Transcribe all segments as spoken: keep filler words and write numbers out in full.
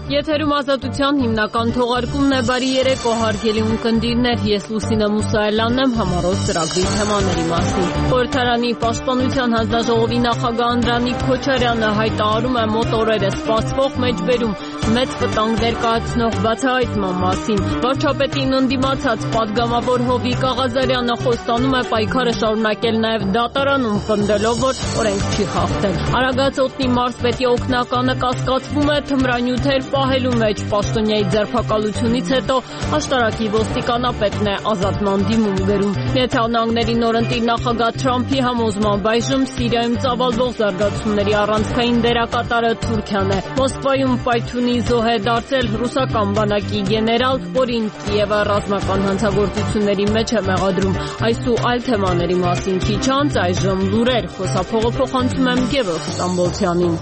Եթերում ազատության հիմնական թողարկումն է, բարի երեկո հարգելի ունկնդիրներ, ես Լուսինե Մուսայելյանն եմ, համառոտ ծրագրի թեմաների մասին։ Խորհրդարանի պաշտպանության հանձնաժողովի նախագահ Անդրանիկ Քոչարյանը հայտարարում է մոտ օրերս սպասվող մեջբերում մեծ վտանգներ կայացնող բացահայտման մասին։ Վարչապետին ընդդիմացած պատգամավոր Հովիկ Աղազարյանը խոստանում է պայքարը շարունակել նաև դատարանում, պնդելով, որ օրենք չի խախտել։ Արագած օդի մարզպետի օգնականը կասկածվում է թմրանյութեր պահելու մեջ, պաշտոնյայի ձերբակալությունից հետո աշտարակի ոստիկանապետն է ազատման դիմում գրում։ Միացյալ Նահանգների նորընտիր նախագահ Թրամփի համոզմամբ այժմ Սիրիայում ծավալվող զարգացումների առանցքային դերակատարը Թուրքիան է։ Մոսկվայում պայթյունի զոհ է դարձել ռուսական բանակի գեներալ, որին Կիևը ռազմական հանցագործությունների մեջ է մեղադրում։ Այս ու այլ թեմաների մասին քիչ անց այժմ լուրեր, խոսափողը փոխանցում եմ Գևորգ Ստամբոլցյանին։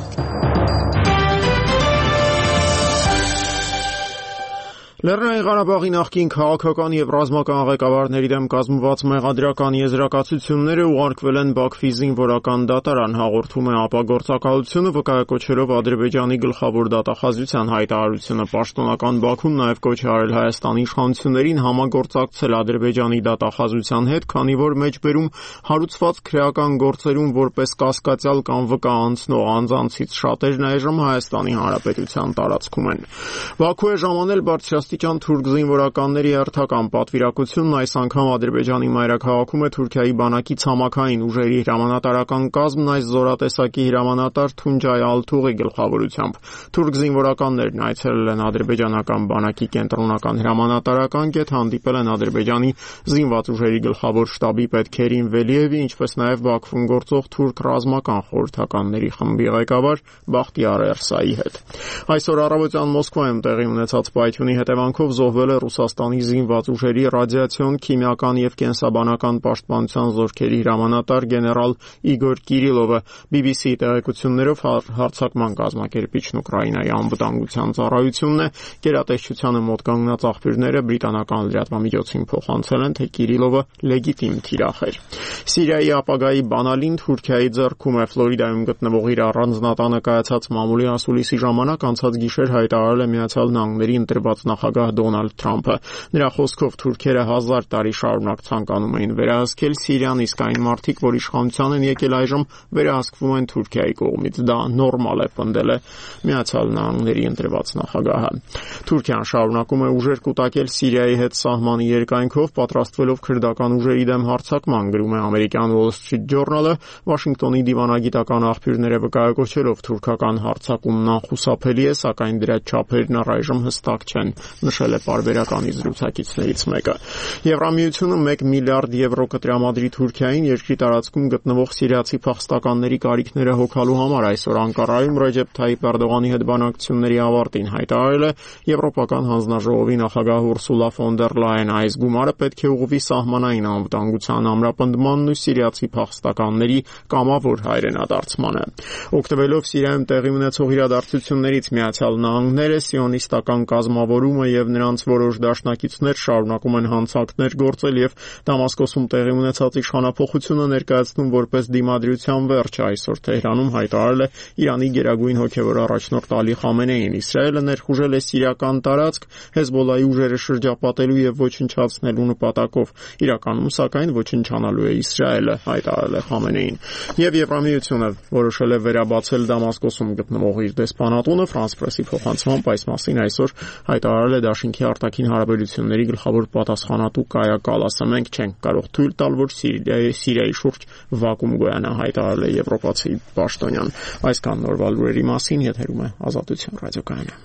Լեռնային Ղարաբաղի նախկին քաղաքական եւ ռազմական ղեկավարների դեմ կազմված մեղադրական եզրակացությունները ուղարկվել են Բաքվի զինվորական դատարան, հաղորդում է ԱՊԱ գործակալությունը, վկայակոչելով Ադրբեջանի գլխավոր դատախազության հայտարարությունը։ Պաշտոնական Բաքուն նաեւ կոչ է արել Հայաստանի իշխանություններին համագործակցել Ադրբեջանի դատախազության հետ, քանի որ մեջբերում հարուցված քրեական գործերում որպես կասկածյալ կամ վկա անցնող անձանցից շատերն այժմ Հայաստանի Հանրապետության տարածքում են։ Բաքու է ժամանել բարձրաստիճան թուրք զինվորականների հերթական պատվիրակությունն, այս անգամ Ադրբեջանի մայրաքաղաքում է Թուրքիայի բանակի ցամաքային ուժերի հրամանատարական կազմն, այս զորատեսակի հրամանատար Թունջայ Ալթուղի գլխավորությամբ։ Թուրք զինվորականներն այցելել են ադրբեջանական բանակի կենտրոնական հրամանատարական կետ, հանդիպել են Ադրբեջանի զինված ուժերի գլխավոր շտաբի պետ Քերիմ Վելիևի, ինչպես նաև Բաքվում գործող թուրք ռազմական խորհրդականների խմբի ղեկավար Բախտիար Էրսայի հետ։ Այսօր առավոտյան Մոսկվայում տեղի ունեցած պայթյունի հետևանքով զոհվել է Ռուսաստանի զինված ուժերի ռադիացիոն, քիմիական եւ կենսաբանական պաշտպանության զորքերի հրամանատար գեներալ Իգոր Կիրիլովը։ բի բի սի տեղեկություններով հարձակման կազմակերպիչն Ուկրաինայի անվտանգության ծառայությունն է։ Գերատեսչությանը մոտ կանգնած աղբյուրները բրիտանական լրատվամիջոցին փոխանցել են, թե Կիրիլովը լեգիտիմ թիրախ էր։ Սիրիայի ապագայի բանալին Թուրքիայի ձեռքում է։ Ֆլորիդայում գտնվող իր առանձնատանը կայացած մամուլի ասուլիսի ժամանակ անցած գիշեր հայտարարել է Միացյալ Նահանգների ընտրված նախագահ Դոնալդ Թրամփը։ Նրա խոսքով թուրքերը հազար տարի շարունակ ցանկանում էին վերահսկել Սիրիան, իսկ այն մարդիկ, որ իշխանության են եկել այժմ, վերահսկվում են Թուրքիայի կողմից։ Դա նորմալ է, պնդել է Միացյալ Նահանգների ընտրված նախագահը։ Թուրքիան շարունակում է ուժեր կուտակել Սիրիայի հետ սահմանի երկայնքով, պատրաստվելով քրդական ուժերի դեմ հարձակման, գրում է ամերիկյան Wall Street Journal-ը։ Վաշինգտոնի դիվանագիտական աղբյուրները վկայակոչելով թուրքական հարձակումն անխուսափելի է, սակայն դրա չափերն առայժմ հստակ չեն, նշել է պարբերականի զրուցակիցներից մեկը։ Եվրամիությունը մեկ միլիարդ եվրո կտրամադրի Թուրքիային երկրի տարածքում գտնվող սիրիացի փախստականների կարիքները հոգալու համար։ Այսօր Անկարայում Ռեջեփ Թայիպ Էրդողանի հետ բանակցությունների ավարտին հայտարարել է Եվրոպական հանձնաժողովի նախագահ Ուրսուլա ֆոն դեր Լայեն։ Այս գումարը պետք է ուղղվի սահմանային անվտանգության ամրապնդմանն ու սիրիացի փախստականների կամավոր հայրենադարձմանը։ Օգտվելով Սիրիայում տեղի ունեցող իրադարձություններից Միացյալ Նահանգները, սիոնիստական կազմավորումը եւ նրանց որոշ դաշնակիցներ շարունակում են հանցանքներ գործել եւ Դամասկոսում տեղի ունեցած իշխանափոխությունը ներկայացնում որպես դիմադրության վերջ։ Այսօր Թեհրանում հայտարարել է Իրանի գերագույն հոգեվոր առաջնորդ Ալի Խամենեին։ Իսրայելը ներխուժել է սիրիական տարածք Հեզբոլայի ուժերը շրջապատելու եւ ոչնչացնելու նպատակով։ Իրականում, սակայն, ոչնչանալու է Իսրայելը, հայտարարել է Խամենեին։ Եվ Եվրամիությունը որոշել է վերաբացել Դամասկոսում գտնվող իր դեսպանատունը։ Ֆրանս պրեսի փոխանցմամբ այս մասին այսօր հայտարարել է Դաշինքի արտաքին հարաբերությունների գլխավոր պատասխանատու Կայա Կալասը։ Մենք չենք կարող թույլ տալ, որ Սիրիայի Սիրիայի շուրջ վակուում գոյանա, հայտարարել է եվրոպացի պաշտոնյան։ Այսքան նորվա լուրերի մասին, եթերում է Ազատություն ռադիոկայանը։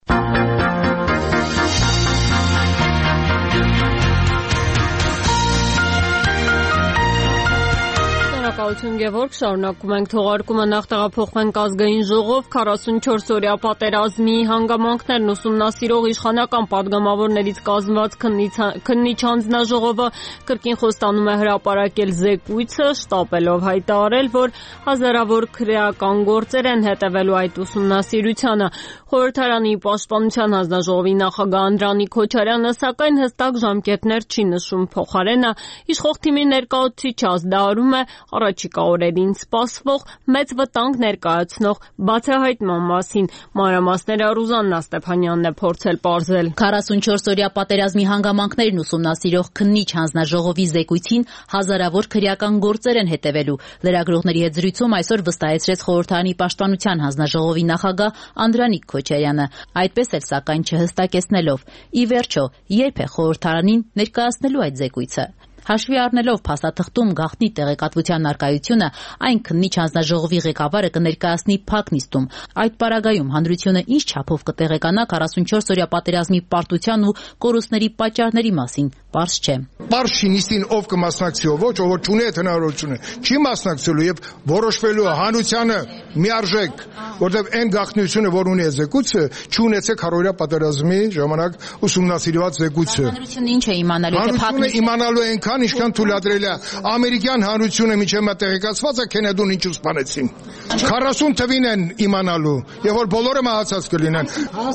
Շնորհակալություն Գևորգ, շարունակում ենք թողարկումը, նախ տեղափոխվենք ազգային ժողով։ քառասունչորս օրյա պատերազմի հանգամանքներն ուսումնասիրող իշխանական պատգամավորներից կազմված քննիչ հանձնաժողովը կրկին խոստանում է հրապարակել զեկույցը, շտապելով հայտարարել, որ հազարավոր քրեական գործեր են հետևելու այդ ուսումնասիրությանը։ Խորհրդարանի պաշտպանության հանձնաժողովի նախագահ Անդրանիկ Քոչարյանը սակայն հստակ ժամկետներ չի նշում, փոխարենը իշխող թիմի ներկայացուցիչը ազդարարում է առաջիկա օրերին սպասվող մեծ վտանգ ներկայացնող բացահայտման մասին։ Մանրամասները Ռուզաննա Ստեփանյանն է փորձել պարզել։ քառասունչորս-օրյա պատերազմի հանգամանքներն ուսումնասիրող քննիչ հանձնաժողովի զեկույցին հազարավոր քրեական գործեր են հետևելու։ Լրագրողների հետ զրույցում այսօր վստահեցրեց խորհրդարանի պաշտպանության հանձնաժողովի նախագահ Անդրանիկ Քոչարյանը, այդպես էլ սակայն չհստակեցնելով՝ ի վերջո երբ է խորհրդարանին ներկայացնելու այդ զեկույցը։ Հաշվի առնելով փաստաթղթում գաղտնի տեղեկատվության առկայությունը, այն քննիչ հանձնաժողովի ղեկավարը կներկայացնի փակ նիստում։ Այդ պարագայում հանրությունը ինչ չափով կտեղեկանա քառասունչորս-օրյա պատերազմի պարտության ու կորուստների պատճառների մասին, պարզ չէ։ Պարզ չի նիստին ով կմասնակցի, ով ոչ, ով չունի այդ հնարավորությունը, չի մասնակցելու եւ որոշվելու հանրությանը միարժեք, որտեղ այն գաղտնիությունը, որ ունի զեկույցը, չունեցեք քառօրյա պատերազմի ժամանակ ուսումնասիրված զեկույցը։ Հանրությունը ինչ է իմանալու, թե փակ նիստը իմանալու այնքան ինչքան թույլատրել է ամերիկյան հանրությունը միջև տեղեկացված է Քենեդուն ինչ սպանեցին։ քառասուն թվին են իմանալու, եւ որ բոլորը մահացած կլինեն։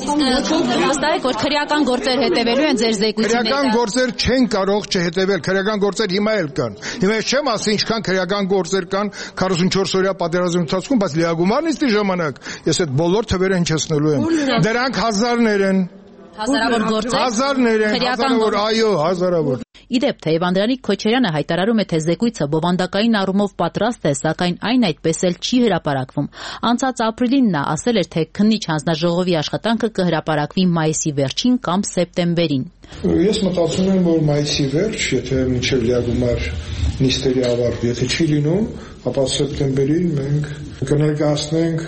Վստահ եք, որ քրեական գործեր հետևելու են ձեր զեկույցի ներկայացումը։ Քրեական գործեր չեն կարող չհետևել, քրեական գործեր հիմա էլ կան։ Հիմա ես չեմ ասի ինչքան քրեական գործեր կան քառասունչորս-օրյա պատերազմի ընթացքում, բայց լիագումար նիստի ժամանակ ես այդ բոլոր թվերը հնչեցնելու եմ։ Դրանք հազարներ են։ Հազարավոր գործեր։ Հազարներ են, հազարավոր, այո, հազարավոր։ Իդեպ, թեև Անդրանիկ Քոչարյանը հայտարարում է, թե զեկույցը բովանդակային առումով պատրաստ է, սակայն այն այդպես էլ չի հրապարակվում։ Անցած ապրիլին նա ասել էր, թե քննիչ հանձնաժողովի աշխատանքը կհրապարակվի մայիսի վերջին կամ սեպտեմբերին։ Ես մտածում եմ, որ մայիսի վերջ, եթե մինչև լիագումար նիստերի ավարտ, եթե չի լինում, ապա սեպտեմբերին մենք կներկայացնենք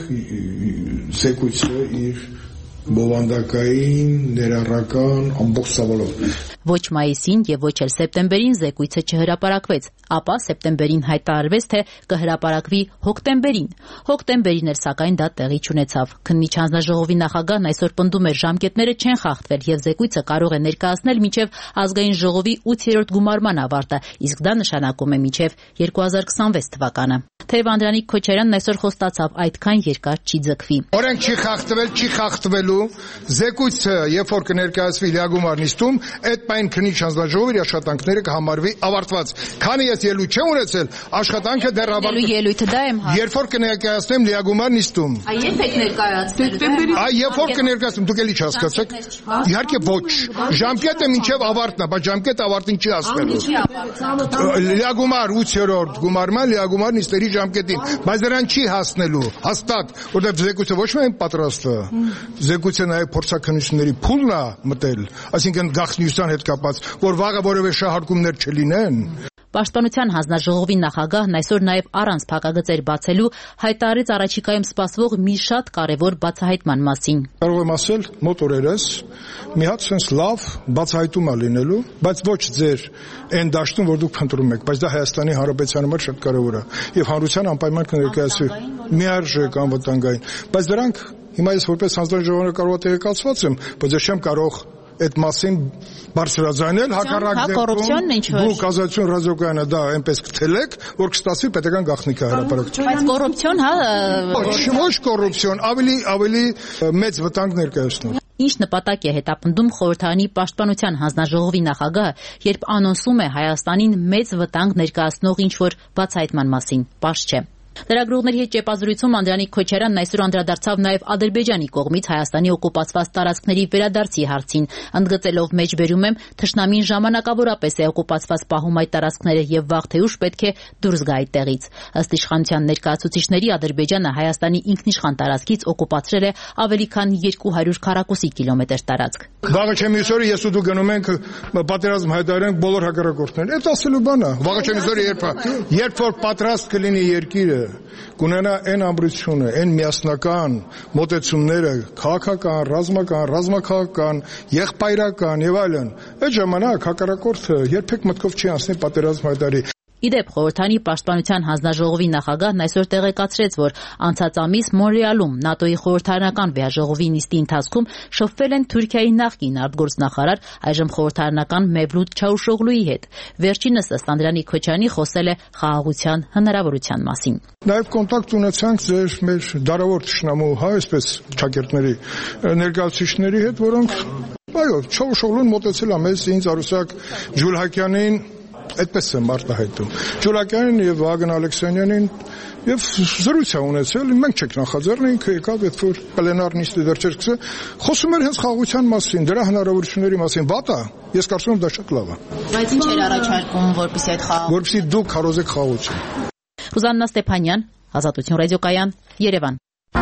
զեկույցը իր բովանդակային, ներառական, ամբողջ ծավալով։ Ոչ մայիսին եւ ոչ էլ սեպտեմբերին զեկույցը չհրապարակվեց, ապա սեպտեմբերին հայտարարվեց, թե կհրապարակվի հոկտեմբերին։ Հոկտեմբերին էլ սակայն դա տեղի չունեցավ։ Քննիչ հանձնաժողովի նախագահն այսօր պնդում էր, ժամկետները չեն խախտվել եւ զեկույցը կարող է ներկայացնել մինչեւ ազգային ժողովի ութերորդ գումարման ավարտը, իսկ դա նշանակում է մինչեւ երկու հազար քսանվեց թվականը։ Թեև Անդրանիկ Քոչարյանն այսօր խոստացավ այդքան երկար չի ձգվի։ Օրենք չի խախտվել, չի խախտվելու զեկույցը, երբ որ կներկայացվի լիագումար նիստում, այդ պայն քննիչ հանձնաժողովի աշխատանքները կհամարվի ավարտված։ Քանի ես ելույթ չեմ ունեցել, աշխատանքը դեռ ավարտվել։ Ելույթը դա եմ հա։ Երբ որ կներկայացնեմ լիագումար նիստում։ Այ երբ եք ներկայացնելու։ Այ երբ որ կներկայացնեմ, դուք էլի չհասկացաք։ Իհարկե ոչ։ Ժամկետը մինչև ավարտն է, բայց ժամկետը ավարտին չի հասնելու։ Լիագումար ութերորդ գումարման լիագումար նիստերի ժամկետին, բայց դրան չի հասնելու, հաստատ, որտեղ զեկույցը ոչ միայն պատրաստ է, զեկույցը նաև փորձաքննությունների փուլն է մտել, այսինքն գաղտնիության հետ կապված, որ վաղը որևէ շահարկումներ չլինեն։ Պաշտպանության հանձնաժողովի նախագահն այսօր նաև առանց փակագծեր բացելու հայտարարեց առաջիկայում սպասվող մի շատ կարևոր բացահայտման մասին։ Կարող եմ ասել, մոտ օրերս մի հատ sense լավ բացահայտում է լինելու, բայց ոչ ձեր այն դաշտում, որ դուք փնտրում եք, բայց դա Հայաստանի Հանրապետության համար շատ կարևոր է եւ հանրության անպայման կներկայացվի միարժեք անվտանգային, բայց դրանք հիմա ես որպես հանձնաժողովը կարող եմ տեղեկացված եմ, բայց ես չեմ կարող այդ մասին բարձրաձայնել հակառակ դեպքում դուք ազատություն ռադիոկայանը դա այնպես կթելեք, որ կստացվի պետական գաղտնիքը հրապարակել։ Բայց կոռուպցիոն, հա, ոչ կոռուպցիոն, ավելի ավելի մեծ վտանգ ներկայացնող։ Ինչ նպատակ է հետապնդում խորհրդարանի պաշտպանության հանձնաժողովի նախագահը, երբ անոնսում է Հայաստանին մեծ վտանգ ներկայացնող ինչ-որ բացահայտման մասին, պարզ չէ։ Լրագրողների հետ ճեպազրույցում Անդրանիկ Քոչարյանն այսօր անդրադարձավ նաև Ադրբեջանի կողմից Հայաստանի օկուպացված տարածքների վերադարձի հարցին, ընդգծելով մեջբերում եմ, թշնամին ժամանակավորապես է օկուպացված պահում այդ տարածքները եւ վաղ թե ուշ պետք է դուրս գա այդտեղից։ Ըստ իշխանության ներկայացուցիչների Ադրբեջանը Հայաստանի ինքնիշխան տարածքից օկուպացրել է ավելի քան երկու հարյուր քառակուսի կիլոմետր տարածք։ Վաղը չեմ իսօրը ես ու դու գնում ենք պատերազմ հայտարարենք բոլոր հակառակորդներին։ Այդ ասելու բան է։ Վաղը չեմ իսօրը երբ երբ որ պատրաստ կլինի երկիրը կունենա այն ամրությունը, այն միասնական մոտեցումները, քաղաքական, ռազմական, ռազմաքաղաքական, եղբայրական եւ այլն, այդ ժամանակ հակառակորդը երբեք մտքով չի անցնի պատերազմ հայտարարի։ Իդեպ խորհրդարանի պաշտպանության հանձնաժողովի նախագահն այսօր տեղեկացրեց, որ անցած ամիս Մոնրեալում ՆԱՏՕ-ի խորհրդարանական վեհաժողովի նիստի ընթացքում շփվել են Թուրքիայի նախկին արտգործնախարար, այժմ խորհրդարանական Մևլութ Չավուշօղլուի հետ։ Վերջինս ըստ Անդրանիկ Քոչարյանի խոսել է խաղաղության հնարավորության մասին։ Նաև կոնտակտ ունեցանք ձեր մեր դարավոր թշնամու, հա, այսպես ճակերտների ներկայացուցիչների հետ, որոնք այո, Չավուշօղլուն մոտեցել է մեզ ինձ Արուսակ Ջուլհակյանին Այդպես եմ արտահայտում։ Ջուրակյանին եւ Վագն Ալեքսանյանին եւ զրույց է ունեցել, մենք չենք նախաձեռնել, ինքը եկավ այդ որ պլենար նիստը դեռ չէր սկսել, խոսում էր հենց խաղաղության մասին, դրա հնարավորությունների մասին, վատ է, ես կարծում եմ դա շատ լավ է։ Բայց ինչ էր առաջարկում, որպեսզի այդ խաղաղ որպեսզի դուք քարոզեք խաղաղություն։ Ռուզաննա Ստեփանյան, Ազատություն ռադիոկայան, Երևան։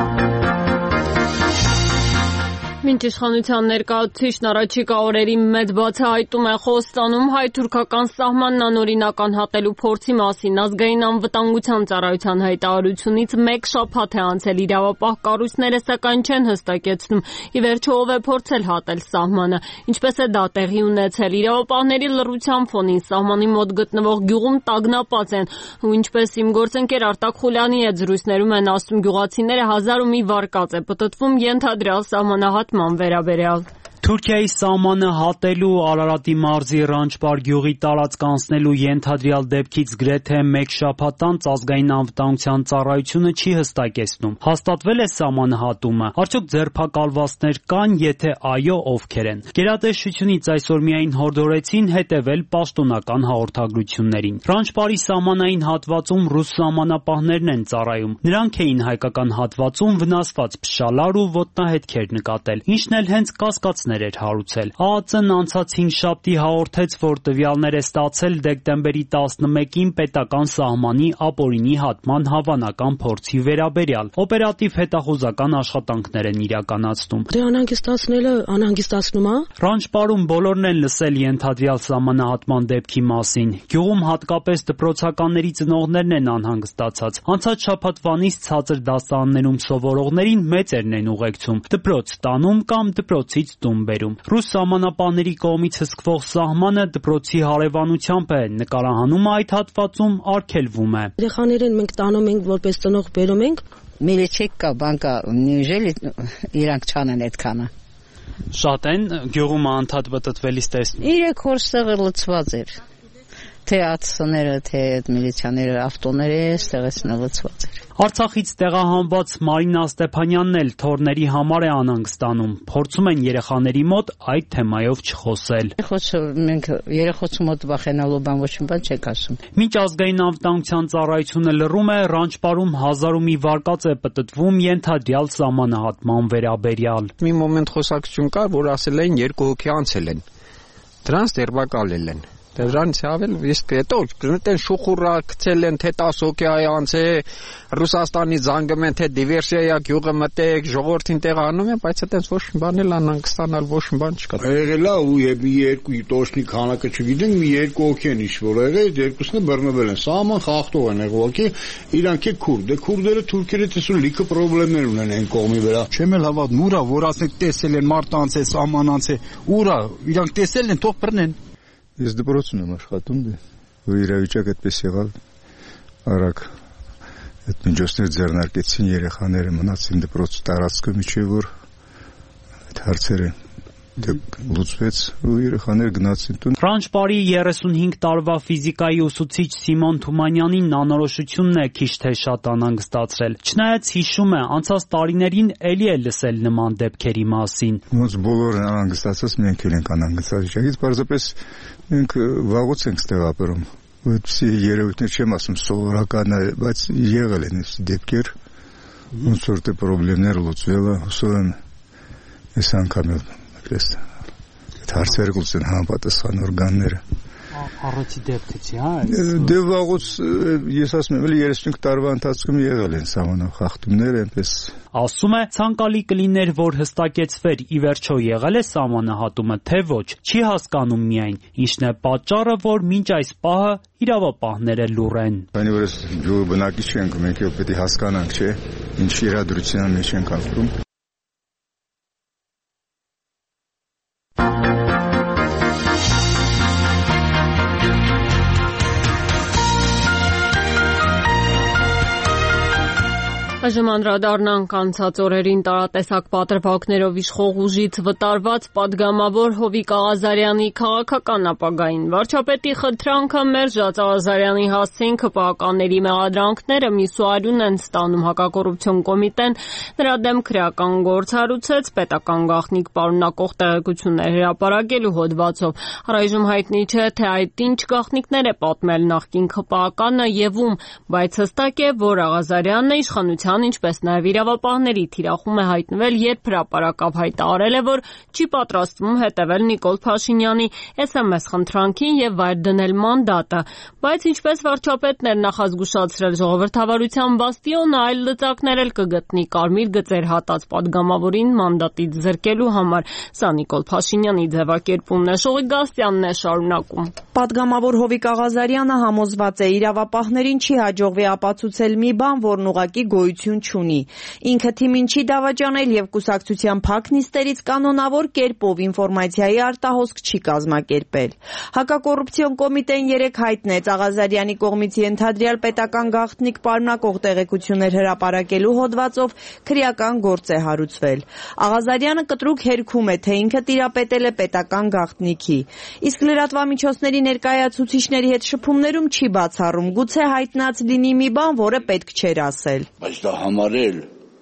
Մինչ իշխանության ներկայացուցիչն առաջիկա օրերի մեծ բացահայտում է Խոստանում հայ-թուրքական սահմանն անօրինական հատելու փորձի մասին, ազգային անվտանգության ծառայության հայտարարությունից մեկ շաբաթ է անցել, իրավապահ կառույցները սակայն չեն հստակեցնում, ի վերջո ով է փորձել հատել սահմանը, ինչպես է դա տեղի ունեցել, իրավապահների լռության ֆոնին սահմանի մոտ գտնվող գյուղում տագնապած են, ու ինչպես իմ գործընկեր Արտակ Խուլյանի հետ զրույցներում են ասում գյուղացիները, հազար ու մի վարկած է պտտվում ենթադրյալ սահմանահատ ման վերաբերյալ։ Թուրքիայի սահմանը հատելու Արարատի մարզի Ռանչպար գյուղի տարածք անցնելու ենթադրյալ դեպքից գրեթե մեկ շաբաթ անց ազգային անվտանգության ծառայությունը չի հստակեցնում։ Հաստատվել է սահմանահատումը, արդյոք ձերբակալվածներ կան, եթե այո, ովքեր են։ Գերատեսչությունից այսօր միայն հորդորեցին հետևել պաշտոնական հաղորդագրություններին։ Ռանչպարի սահմանային հատվածում ռուս սահմանապահներն են ծառայում։ Նրանք էին հայկական հատվածում վնասված փշալար ու ոտնահետքեր նկատել, ինչն էլ հենց կասկածներ էր հարուցել։ ԱԱԾ-ն անցած հինգշաբթի հաղորդեց, որ տվյալներ է ստացել դեկտեմբերի տասնմեկին պետական սահմանի ապօրինի հատման հավանական փորձի վերաբերյալ։ Օպերատիվ հետախուզական աշխատանքներ են իրականացնում։ Դե անհանգստացնելը անհանգստացնում է։ Ռանչպարում բոլորն են լսել ենթադրյալ սահմանահատման դեպքի մասին։ Գյուղում հատկապես դպրոցականների ծնողներն են անհանգստացած։ Անցած շաբաթվանից ցածր դասարաններում սովորողներին մեծերն են ուղեկցում, դպրոց տանում կամ դպրոցից տուն բերում։ Ռուս սահմանապահների կողմից հսկվող սահմանը դպրոցի հարևանությամբ է, նկարահանումը այդ հատվածում արգելվում է։ Երեխաներին մենք տանում ենք, որպես ծնող բերում ենք։ Միլիչեկ կա, բանկա, նիժելի իրանք չանեն այդքանը։ Շատ են գյուղում անդադ պտտվելիս տեսնում։ Իրեք հորստեղը լցված էր։ Թե ԱՑՍ-ները, թե միլիցիաները, ավտոները ստեղեցնը լցված էր։ Արցախից տեղահանված Մարինա Ստեփանյանն էլ թորների համար է անհանգստանում։ Փորձում են երեխաների մոտ այդ թեմայով չխոսել։ Խոսը մենք երեխոցու մոտ վախենալու բան ոչ մի բան չեք ասում։ Մինչ ազգային անվտանգության ծառայությունը լռում է, Ռանչպարում հազար ու մի վարկած է պտտվում ենթադրյալ սահմանահատման վերաբերյալ։ Մի մոմենտ խոսակցություն կար, որ ասել էին երկու հոգի անցել են։ Դրանց դերբակալել են։ Դրանից ավել իսկ հետո գտնեն շուխուռա գցել են թե տասը հոգի անցե Ռուսաստանի զանգում են թե դիվերսիա գյուղը մտեք ժողովրդին տեղանում են, բայց այդպես ոչ մի բան էլ անհանգստանալ ոչ մի բան չկա։ Եղել է ու եւ մի երկու տոշնի քանակը չգիտենք, մի երկու հոգի են ինչ-որ եղել, երկուսն է բռնվել են։ Սահման խախտող են եղել, ուղղակի իրանք է քուրդ, դե քուրդերը թուրքերը տեսու լիքը խնդիրներ ունեն այն կողմի վրա։ Չեմ էլ հավատում, ուրա որ ասենք տեսել են մարդ անցել, սահման անցել, ուրա իրանք տեսել են, թող բռնեն։ Ես դպրոցում եմ աշխատում, դե իրավիճակը այդպես եղավ, արագ այդ միջոցներ ձեռնարկեցին, երեխաները մնացին դպրոց տարածքը, միջև որ այդ հարցերը լուծվեց ու երեխաները գնացին տուն։ Ռանչպարի երեսունհինգ տարվա ֆիզիկայի ուսուցիչ Սիմոն Թումանյանին անորոշությունն է քիչ թե շատ անհանգստացրել։ Չնայած հիշում է, անցած տարիներին էլի է լսել նման դեպքերի մասին։ Ոնց բոլորը անհանգստացած, մենք էլ ենք անհանգստացած վիճակից, պարզապես մենք վաղուց ենք ստեղ ապրում։ Այդպիսի երևույթներ չեմ ասում սովորական է, բայց եղել են այս դեպքեր, ոնց որ դե խնդիրներ լուծվել է, հուսով եմ այս անգամ էլ Այս հարցերը կլուծեն համապատասխան օրգանները։ Առաջի դեպքը չի, հա։ Դե վաղուց ես ասում եմ, երեսունհինգ տարվա ընթացքում եղել են սահմանախախտումներ, այնպես։ Ասում է, ցանկալի կլիներ, որ հստակեցվեր ի վերջո եղել է սահմանահատումը, թե ոչ։ Չի հասկանում միայն, ինչն է պատճառը, որ մինչ այս պահը իրավապահները լուռ են։ Քանի որ գյուղի բնակիչ ենք, մենք էլ պետք է հասկանանք, չէ՞, ինչ իրադրության մեջ ենք ապրում։ Այժմ անդրադառնանք անցած օրերին տարատեսակ պատրվակներով իշխող ուժից վտարված պատգամավոր Հովիկ Աղազարյանի քաղաքական ապագային։ Վարչապետի խնդրանքը մերժած Աղազարյանի հասցեին ՔՊԱ-ականների մեղադրանքները միսուարյուն են ստանում։ Հակակոռուպցիոն կոմիտեն նրա դեմ քրեական գործ հարուցեց պետական գաղտնիք պարունակող տեղեկություններ հրապարակելու հոդվածով։ Առայժմ հայտնի չէ, թե այդ ինչ գաղտնիքներ է պատմել նախկին ՔՊԱ-ականը եւ ում, բայց հստակ է, որ Աղազարյանն իշխանության, ինչպես նաև իրավապահների թիրախում է հայտնվել, երբ հրապարակավ հայտարարել է, որ չի պատրաստվում հետևել Նիկոլ Փաշինյանի էս էմ էս խնդրանքին եւ վայր դնել մանդատը։ Բայց ինչպես վարչապետն էր նախազգուշացրել, ժողովրդավարության բաստիոնը այլ լծակներ էլ կգտնի կարմիր գծեր հատած պատգամավորին մանդատից զրկելու համար։ Սա Նիկոլ Փաշինյանի ձևակերպումն է։ Շողիկ Գաստյանն է շարունակում։ Պատգամավոր Հովիկ Աղազարյանը համոզված է, իրավապահներին չի հաջողվի ապացուցել մի բան, որն ուղղակի գոյություն չունի։ Ինքը թիմին չի դավաճանել եւ կուսակցության փակ նիստերից կանոնավոր կերպով ինֆորմացիայի արտահոսք չի կազմակերպել։ Հակակոռուպցիոն կոմիտեն երեկ հայտնեց Աղազարյանի կողմից ենթադրյալ պետական գաղտնիք պարունակող տեղեկություններ հրապարակելու հոդվածով քրեական գործ է հարուցվել։ Աղազարյանը կտրուկ հերքում է, թե ինքը տիրապետել է պետական գաղտնիքի։ Իսկ լրատվամիջոցների ներկայացուցիչների հետ շփումներում չի բացառում, գուցե հայտնած լինի մի բան, որը պետք չէր ասել։ Բայց դա համարել,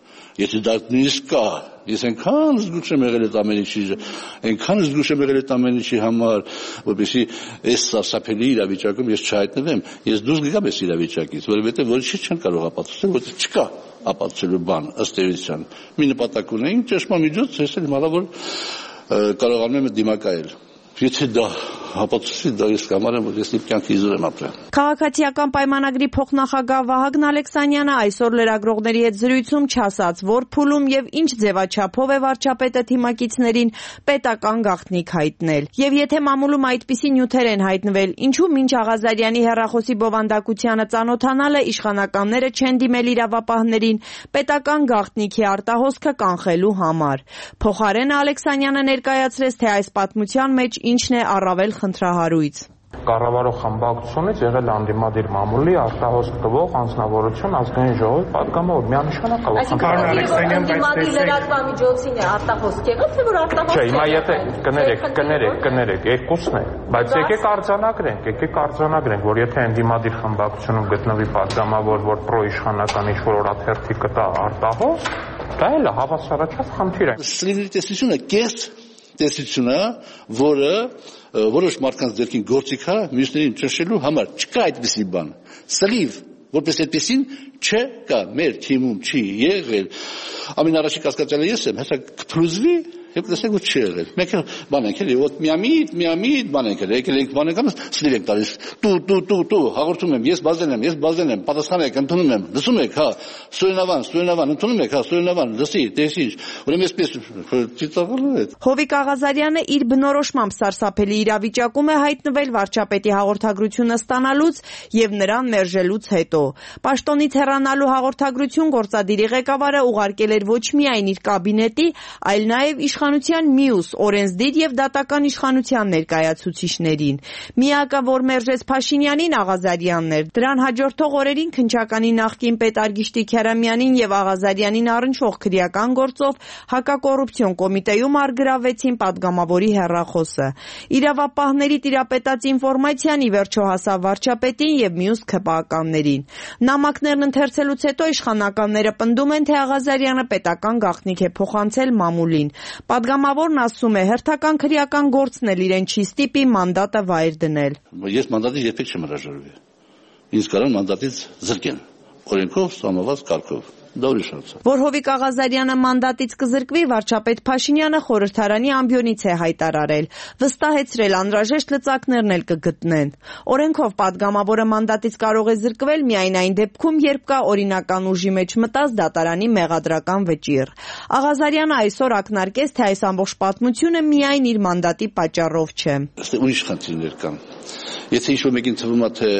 եթե դա նույնիսկ կա, ես այնքան զգուշ եմ եղել այդ ամեն ինչի, այնքան զգուշ եմ եղել այդ ամեն ինչի համար, որպեսզի այս սարսափելի իրավիճակում ես չհայտնվեմ, ես դուրս գամ այս իրավիճակից, որովհետև ոչինչ չեն կարող ապացուցել, որովհետև չկա ապացուցելու բան ըստ էության։ Մի նպատակ ունեին, ճշմամիջոց, ես էլ իմացա, որ կարողանում եմ դիմակայել։ Եթե դա ապացուցի, դա ես կամարեմ, որ ես իմ կյանքի իզուր եմ ապրել։ Քաղաքացիական պայմանագրի փոխնախագահ Վահագն Ալեքսանյանը այսօր լրագրողների հետ զրույցում չասաց, որ փուլում եւ ինչ ձևաչափով է վարչապետը թիմակիցներին պետական գաղտնիք հայտնել։ Եվ եթե մամուլում այդպիսի նյութեր են հայտնվել, ինչու մինչ Աղազարյանի հեռախոսի բովանդակությանը ծանոթանալը իշխանականները չեն դիմել իրավապահներին պետական գաղտնիքի արտահոսքը կանխելու համար։ Փոխարենը Ալեքսանյանը ներկայացրեց, թե այս պատմության մեջ ինչն է առավել խնդրահարույց։ Կառավարող խմբակցությունից եղել անդիմադիր մամուլի արտահոսք տվող անձնավորություն ազգային ժողովի պատգամավոր միանշանակալով Անդիմադիր լրատվամիջոցին է արտահոսք եղել, թե որ արտահոսք։ Չէ, հիմա եթե կներեք, կներեք, կներեք, երկուսն է, բայց եկեք արձանագրենք, եկեք արձանագրենք, որ եթե անդիմադիր խմբակցությունում գտնվի պատգամավոր, որ պրոիշխանական ինչ-որ օրաթերթի կտա արտահոսք, դա էլ է հավասարաչափ խնդիր է։ Սլիվի տեսությունը կես տեսությունը, որը որոշ մարդկանց ձեռքին գործիք է, մյուսներին ճնշելու համար չկա այդպիսի բան։ Սլիվ, որպես այդպիսին չկա, մեր թիմում չի եղել։ Ամենառաջի կասկածյալը ես եմ, հեսա կփրուզվի, եւ տեսեք որ չի եղել։ Մենք բան ենք էլի, ոտ միամիտ, միամիտ բան ենք էլի, եկել ենք բան ենք, սլիվ ենք տալիս։ Տու, տու, տու, տու, հաղորդում եմ, ես բազեն եմ, ես բազեն եմ, պատասխան եք, ընդունում եմ, լսում եք, հա, Սուրենավան, Սուրենավան, ընդունում եք, հա, Սուրենավան, լսի, տեսի, ուրեմն այսպես ծիծաղալու է։ Հովիկ Աղազարյանը իր բնորոշմամբ սարսափելի իրավիճակում է հայտնվել վարչապետի հաղորդագրությունը ստանալուց եւ նրան մերժելուց հետո։ Պաշտոնից հեռանալու հաղորդագրություն գործադիրի ղեկավարը ուղարկել էր ոչ միայն իր կաբինետի, այլ նաեւ իշխանության մյուս օրենսդիր եւ դատական իշխանության ներկայացուցիչներին։ Միակը, որ մերժեց Փաշինյանին, Աղազարյանն էր։ Դրան հաջորդող օրերին քննչականի նախկին պետ Արգիշտի Քյարամյանին եւ Աղազարյանին առնչվող քրեական գործով հակակոռուպցիոն կոմիտեում արգրավեցին պատգամավորի հեռախոսը։ Իրավապահների տիրապետած ինֆորմացիան ի վերջո հասավ վարչապետին եւ մյուս ՔՊԱ-ականներին։ Նամակներն ընթերցելուց հետո իշխանականները պնդում են, թե Աղազարյանը պետական գաղտնիք է փոխանցել մամուլին։ Պատգամավորն ասում է, հերթական քրեական գործն էլ իրեն չի ստիպի մանդատը վայր դնել։ Ես մանդատից երբեք չեմ հրաժարվի։ Ինձ կարող մանդատից զրկեն, օրենքով սահմանված կարգով։ Դա ուրիշ հարց է։ Որ Հովիկ Աղազարյանը մանդատից կզրկվի, վարչապետ Փաշինյանը խորհրդարանի ամբիոնից է հայտարարել, վստահեցրել անհրաժեշտ լծակներն էլ կգտնեն։ Օրենքով պատգամավորը մանդատից կարող է զրկվել միայն այն դեպքում, երբ կա օրինական ուժի մեջ մտած դատարանի մեղադրական վճիռ։ Աղազարյանը այսօր ակնարկեց, թե այս ամբողջ պատմությունը միայն իր մանդատի պատճառով չէ։ Ուրիշ խնդիրներ կան։ Եթե ինչ-որ մեկին թվում է, թե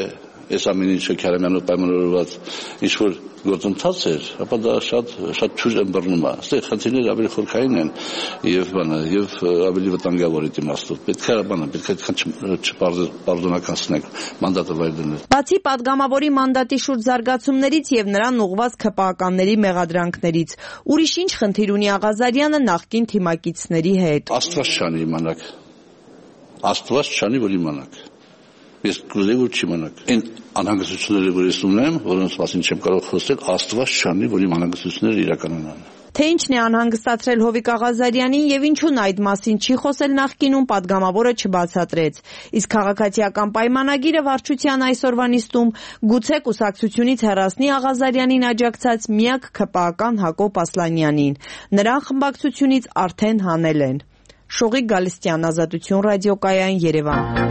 այս ամեն ինչը Քարամյանով պայմանավորված ինչ որ գործընթաց էր, ապա դա շատ շատ թույլ ըմբռնում է։ Այստեղ խնդիրները ավելի խորքային են եւ բանը եւ ավելի վտանգավոր է իմաստով։ Պետք է բանը, պետք է այդքան չպարզոնականացնենք մանդատը վայր դնել։ Բացի падգամավորի մանդատի շուրջ զարգացումներից եւ նրան ուղղված ՔՊԱ-կանների մեղադրանքներից, ուրիշ ինչ խնդիր ունի Աղազարյանը նախկին թիմակիցների հետ։ Աստված չանի իմանաք։ Աստված չանի որ իմանաք։ Ես կուզեի որ չիմանաք։ Այն անհանգստությունները, որ ես ունեմ, որոնց մասին չեմ կարող խոսել, Աստված չանի, որ իմ անհանգստությունները իրականանան։ Թե ինչն է անհանգստացրել Հովիկ Աղազարյանին եւ ինչու նա այդ մասին չի խոսել նախկինում, падգամավորը չբացատրեց։ Իսկ քաղաքացիական պայմանագիրը վարչության այսօրվա նիստում գուցե կուսակցությունից հեռացնի Աղազարյանին աջակցած միակ ՔՊԱ-կան Հակոբ Ասլանյանին։ Նրան խմբակցությունից արդեն հանել են։ Շողիկ Գալստյան, Ազատություն ռադիոկայան, Երևան։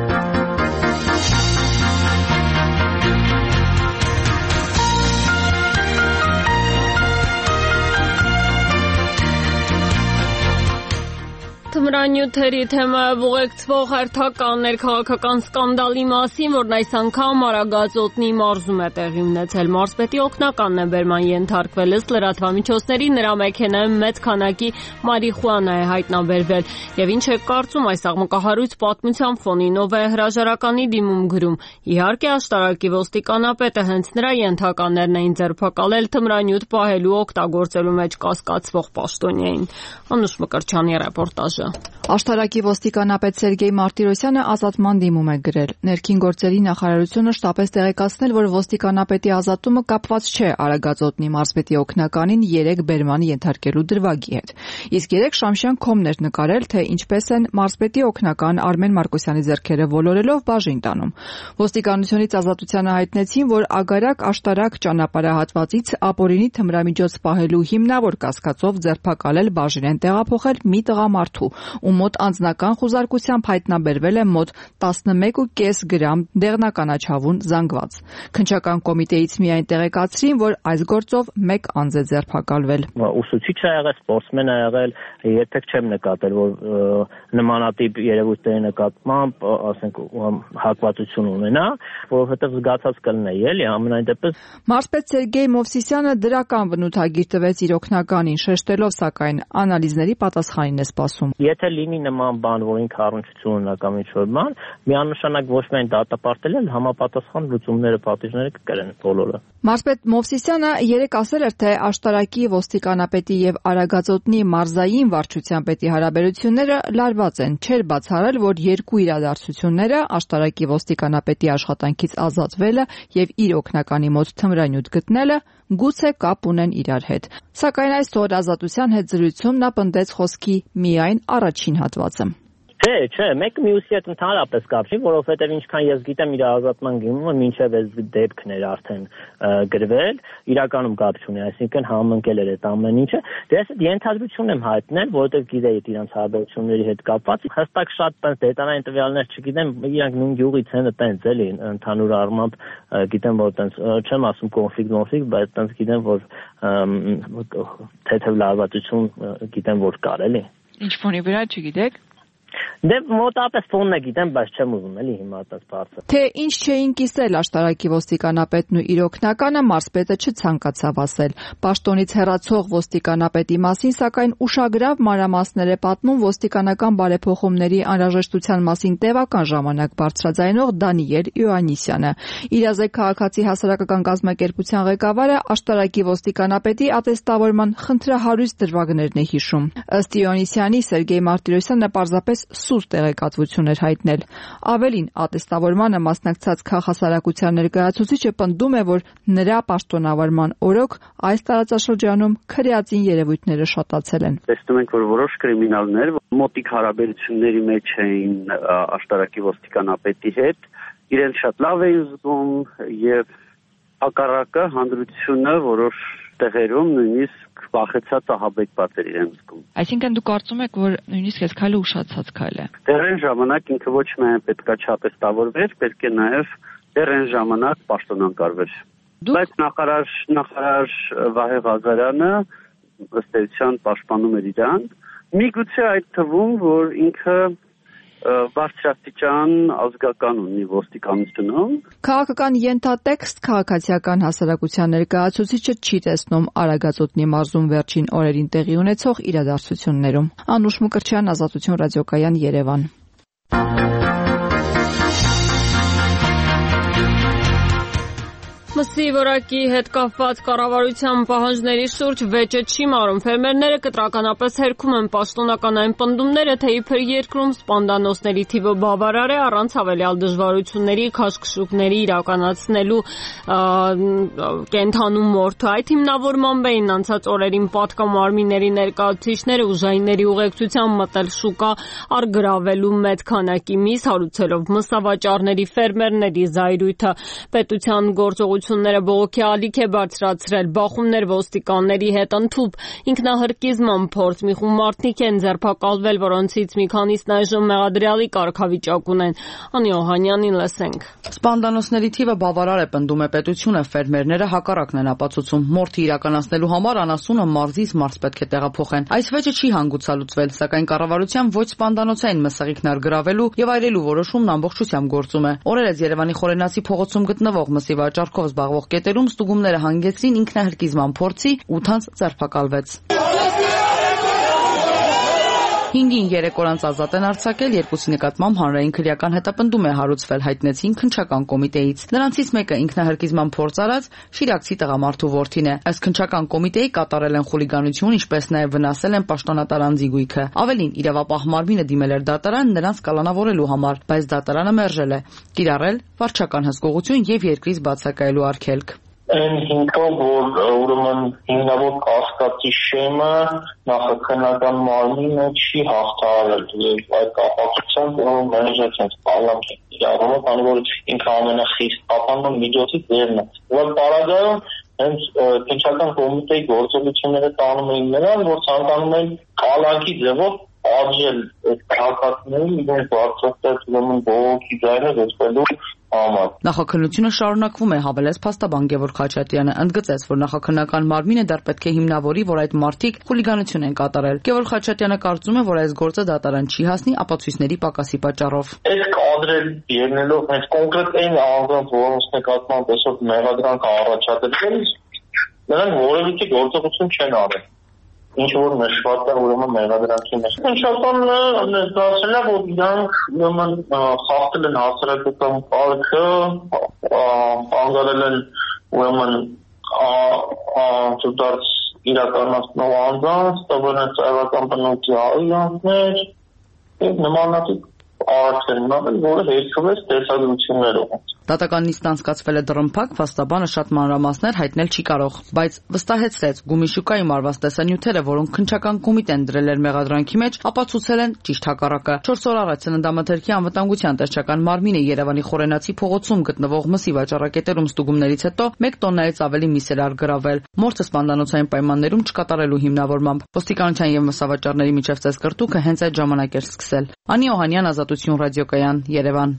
Թմրանյութերի թեմայով ուղեկցվող հերթական ներքաղաքական սկանդալի մասին, որն այս անգամ Արագածոտնի մարզում է տեղի ունեցել, մարզպետի օգնականն է բերման ենթարկվել, ըստ լրատվամիջոցների նրա մեքենայում մեծ քանակի մարիխուանա է հայտնաբերվել։ Եվ ինչ է կարծում այս աղմկահարույց պատմության ֆոնին, ով է հրաժարականի դիմում գրում։ Իհարկե աշտարակի ոստիկանապետը հենց նրա ենթականներն էին ձերբակալել թմրանյութ պահելու օգտագործելու մեջ կասկածվող պաշտոնյային։ Անուշ Մկրտչյանի ռեպորտաժը։ Աշտարակի ոստիկանապետ Սերգեյ Մարտիրոսյանը ազատման դիմում է գրել։ Ներքին գործերի նախարարությունը շտապեց տեղեկացնել, որ ոստիկանապետի ազատումը կապված չէ Արագածոտնի մարզպետի օգնականին երեք բերման ենթարկելու դրվագի հետ։ Իսկ երեք Շամշյան Քոմներ նկարել, թե ինչպես են մարզպետի օգնական Արմեն Մարկոսյանի ձեռքերը ոլորելով բաժին տանում։ Ոստիկանությունից ազատությանը հայտնեցին, որ Ագարակ Աշտարակ ճանապարհահատվածից ապօրինի թմրամիջոց պահելու հիմնավոր կասկածով ձերբակալել բաժին են տեղափոխել մի տղամարդու, ու մոտ անձնական խուզարկությամբ հայտնաբերվել է մոտ տասնմեկ ու կես գրամ դեղնականաչավուն զանգված։ Քննչական կոմիտեից միայն տեղեկացրին, որ այս գործով մեկ անձ է ձերբակալվել։ Ուսուցիչ է եղել, սպորտսմեն է եղել, երբեք չեմ նկատել, որ նմանատիպ երևույթների նկատմամբ, ասենք, հակվածություն ունենա, որովհետև զգացած կլինի, էլի, ամենայն դեպս։ Մարզպետ Սերգեյ Մովսիսյանը դրական բնութագիր տվեց իր օգնականին, շեշտելով սակայն անալիզների պատասխանին է սպասում։ Եթե լինի նման բան, որ ինքը առնչություն ունենա կամ ինչ-որ բան, միանշանակ ոչ միայն դատապարտել, այլ համապատասխան լուծումները, պատիժները կկրեն բոլորը։ Մարզպետ Մովսիսյանը երեկ ասել էր, թե Աշտարակի ոստիկանապետի եւ Արագածոտնի մարզային վարչության պետի հարաբերությունները լարված են։ Չէր բացառել, որ երկու իրադարձությունները Աշտարակի ոստիկանապետի աշխատանքից ազատվելը եւ իր օգնականի մոտ թմրանյութ գտնելը գուցե կապ ունեն իրար հետ։ Սակայն այսօր Ազատության հետ զրույցում նա պնդեց խոսքի միայն առաջին հատվածը։ Չէ, չէ, մեկը մյուսի հետ ընդհանրապես կապ չի, որովհետև ինչքան ես գիտեմ իր ազատման գինումը մինչև այս դեպքն էր արդեն գրվել, իրականում կապ չունի, այսինքն համընկել էր այդ ամեն ինչը։ Դե ես ենթադրություն եմ հայտնել, որովհետև գիտեի իրանց հարաբերությունների հետ կապված, հստակ շատ տենց դետալային տվյալներ չգիտեմ, իրանք նույն գյուղից են տենց էլի, ընդհանուր առմամբ գիտեմ, որ տենց չեմ ասում կոնֆլիկտ, կոնֆլիկտ, բայց տենց գիտեմ, որ թեթև լարվածություն գիտեմ, որ կար էլի։ Ինչ ֆոնի վրա չգիտեք։ Դե մոտապես ֆոնն է գիտեմ, բայց չեմ ուզում էլի հիմա այդպես բարձր։ Թե ինչ չէին կիսել Աշտարակի ոստիկանապետն ու իր օգնականը, մարզպետը չցանկացավ ասել։ Պաշտոնից հեռացող ոստիկանապետի մասին, սակայն ուշագրավ մանրամասներ է պատմում ոստիկանական բարեփոխումների անհրաժեշտության մասին տևական ժամանակ բարձրաձայնող Դանիել Իոաննիսյանը։ Իրազեկ քաղաքացի հասարակական կազմակերպության ղեկավարը Աշտարակի ոստիկանապետի ատեստավորման խնդրահարույց դրվագներն է հիշում։ Ըստ Իոաննիսյանի, Սերգեյ Մարտիրոսյանը պարզապես սուր տեղեկատվություն էր հայտնել։ Ավելին, ատեստավորմանը մասնակցած քաղաքասարակության ներկայացուցիչը պնդում է, որ նրա պաշտոնավարման օրոք այս տարածաշրջանում քրեածին երևույթները շատացել են։ Տեսնում ենք, որ որոշ կրիմինալներ մոտիկ հարաբերությունների մեջ էին Աշտարակի ոստիկանապետի հետ, իրենց շատ լավ էին զգում եւ հակառակը հանրությունը որոշ տեղերում նույնիսկ վախեցած ահաբեկված էր իրենց զգում։ Այսինքն դու կարծում ես, որ նույնիսկ այս քայլը ուշացած քայլ է։ Դեռ այն ժամանակ ինքը ոչ միայն պետքա չապեստավորվեր, պետք է նաև դեռ այն ժամանակ պաշտոնանկարվեր։ Բայց նախարար նախարար Վահե Ղազարյանը ըստ էության պաշտպանում էր իրան։ Միգուցե այդ թվում, որ ինքը բարձրաստիճան ազգական ունի ոստիկանությունում։ Քաղաքական ենթատեքստ քաղաքացիական հասարակության ներկայացուցիչը չի տեսնում Արագածոտնի մարզում վերջին օրերին տեղի ունեցող իրադարձություններում։ Անուշ Մկրտչյան, Ազատություն ռադիոկայան, Երևան։ Մսի որակի հետ կապված կառավարության պահանջների շուրջ վեճը չի մարում։ Ֆերմերները կտրականապես հերքում են պաշտոնական այն պնդումները, թե իբր երկրում սպանդանոցների թիվը բավարար է առանց հավելյալ դժվարությունների քաշքշուկների իրականացնելու կենթանու մորթը։ Այդ հիմնավորմամբ էին անցած օրերին պատկամարմինների ներկայացուցիչները ուժայինների ուղեկցությամբ մտել շուկա առգրավելու մեծ քանակի միս, հարուցելով մսավաճառների ֆերմերների զայրույթը։ Պետության գործողություն բողոքի ալիք է բարձրացրել, բախումներ ոստիկանների հետ ընդհուպ, ինքնահրկիզման փորձ, մի խումբ մարդիկ են ձերբակալվել, որոնցից մի քանիսն այժմ մեղադրյալի կարգավիճակ ունեն։ Անի Օհանյանին լսենք։ Սպանդանոցների թիվը բավարար է, պնդում է պետությունը, ֆերմերները հակառակն են ապացուցում։ Մորթի իրականացնելու համար անասունը մարզից մարզ պետք է տեղափոխեն։ Այս վեճը չի հանգուցալուծվել, սակայն կառավարության ոչ սպանդանոցային մսեղիկն առգրավելու եւ այրելու որոշումն ամբողջությամբ գործում է։ Օրերս Երևանի Խորենացի փողոցում գտնվող մսի վաճառքով զբաղվող կետերում ստուգումները հանգեցրին ինքնահրկիզման փորձի, ութ անց ձերբակալվեց։ Հինգին երեք օր անց ազատ են արձակել, երկուսի նկատմամբ հանրային քրեական հետապնդում է հարուցվել, հայտնեցին քննչական կոմիտեից։ Նրանցից մեկը ինքնահրկիզման փորձ արած շիրակցի տղամարդու որդին է։ Ըստ քննչական կոմիտեի կատարել են խուլիգանություն, ինչպես նաև վնասել են պաշտոնատար անձի գույքը։ Ավելին, իրավապահ մարմինը դիմել էր դատարան նրանց կալանավորելու համար, բայց դատարանը մերժել է։ Կիրառել վարչական հսկողություն եւ երկրից բացակայելու արգելք։ Այն հիմքով, որ ուրեմն հիմնավոր կասկածի շեմը նախաքննական մարմինը չի հաղթահարել եւ այդ կապակցությամբ մերժեցին պարլամենտ իրավունքը, քանի որ ինքը ամենախիստ պահպանման միջոցից դերն է։ Որ պարագայում հենց քննչական կոմիտեի գործողությունները տանում էին նրան, որ ցանկանում են կալանքի ձևով արժել այդ քաղաքացիներին իրենց բարձրացած ուրեմն բողոքի ձայնը զսպելու համար։ Նախաքննությունը շարունակվում է, հավելեց փաստաբան Գևորգ Խաչատրյանը, ընդգծեց, որ նախաքննական մարմինը դեռ պետք է հիմնավորի, որ այդ մարդիկ խուլիգանություն են կատարել։ Գևորգ Խաչատրյանը կարծում է, որ այս գործը դատարան չի հասնի ապացույցների պակասի պատճառով։ Այս կադրեր ելնելով հենց կոնկրետ այն անձանց, որոնց նկատմամբ այսօր մեղադրանք առաջադրվել, նրանք որևէ գործողություն չեն արել։ Ինչ որ նշված է ուրեմն մեղադրանքի մեջ։ Քննչականը ներկայացրել է, որ իրանք ուրեմն խախտել են հասարակական կարգը, խանգարել են ուրեմն ծուտարց իրականացնող անձանց, տվել են ծայրական բնույթի այրանքներ եւ նմանատիպ արարքներ ունեն, որը հերքվեց տեսագրություններով։ Դատական նիստն անցկացվել է դռնփակ, փաստաբանը շատ մանրամասներ հայտնել չի կարող, բայց վստահեցրեց Գումիշուկայի մարված տեսանյութերը, որոնք քննչական կոմիտեն դրել էր մեղադրանքի մեջ, ապացուցել են ճիշտ հակառակը։ չորս օր առաջ Ծննդամթերքի անվտանգության տեսչական մարմինը Երևանի Խորենացի փողոցում գտնվող մսի վաճառակետերում ստուգումներից հետո մեկ տոննայից ավելի միս էր առգրավել։ Մորթը սպանդանոցային պայմաններում չկատարելու հիմնավորմամբ։ Ոստիկանության եւ մսավաճառների միջև ծեսկրտուքը հենց այդ ժամանակ էր սկսել։ Անի Օհանյան, Ազատություն ռադիոկայան, Երևան։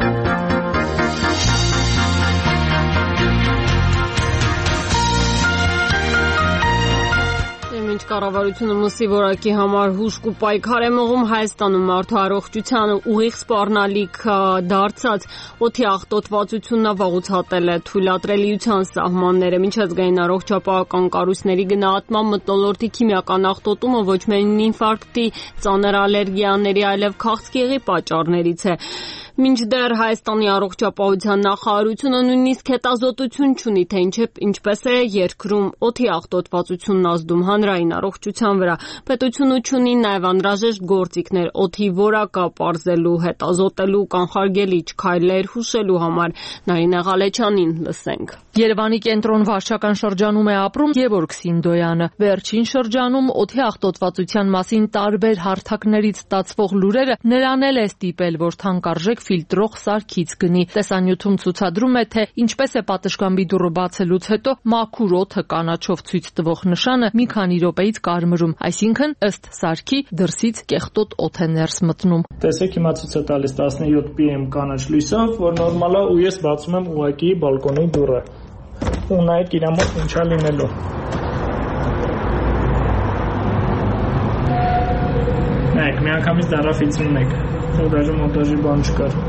Կառավարությունը մսի որակի համար հուշկ ու պայքար է մղում Հայաստանում մարդու առողջությանը ուղիղ սպառնալիք դարձած օդի աղտոտվածությունն վաղուց հատել է թույլատրելիության սահմանները։ Միջազգային առողջապահական կառույցների գնահատմամբ մթնոլորտի քիմիական աղտոտումը ոչ միայն ինֆարկտի, ծանր ալերգիաների, այլև քաղցկեղի պատճառներից է։ Մինչդեռ Հայաստանի առողջապահության նախարարությունը նույնիսկ հետազոտություն չունի, թե ինչպես է երկրում օդի աղտոտվածությունն ազդում հանրային առողջության վրա։ Պետությունը չունի նաև անհրաժեշտ գործիքներ օդի որակը պարզելու, հետազոտելու, կանխարգելիչ քայլեր հուշելու համար։ Նարինե Ղալեչյանին լսենք։ Երևանի կենտրոն վարչական շրջանում է ապրում Գևորգ Սինդոյանը։ Վերջին շրջանում օդի աղտոտվածության մասին տարբեր հարթակներից ստացվող լուրերը նրան էլ է ստիպել, որ թանկարժեք ֆիլտրող սարքից գնի։ Տեսանյութում ցուցադրում է, թե ինչպես է պատշգամբի դուռը բացելուց հետո մաքուր օդը կանաչով ցույց տվող նշանը մի քանի րոպեից կարմրում, այսինքն ըստ սարքի դրսից կեղտոտ օդ է ներս մտնում։ Տեսեք, հիմա ցույց է տալիս տասնյոթ պի էմ կանաչ լույսով, որ նորմալ է, ու ես բացում եմ ուղղակի բալկոնի դուռը։ Ու նայեք իր մոտ ինչա լինելու։ Նայեք, միանգամից դարաֆիցնում եք, որ դաժե մոնտաժի բան չկար։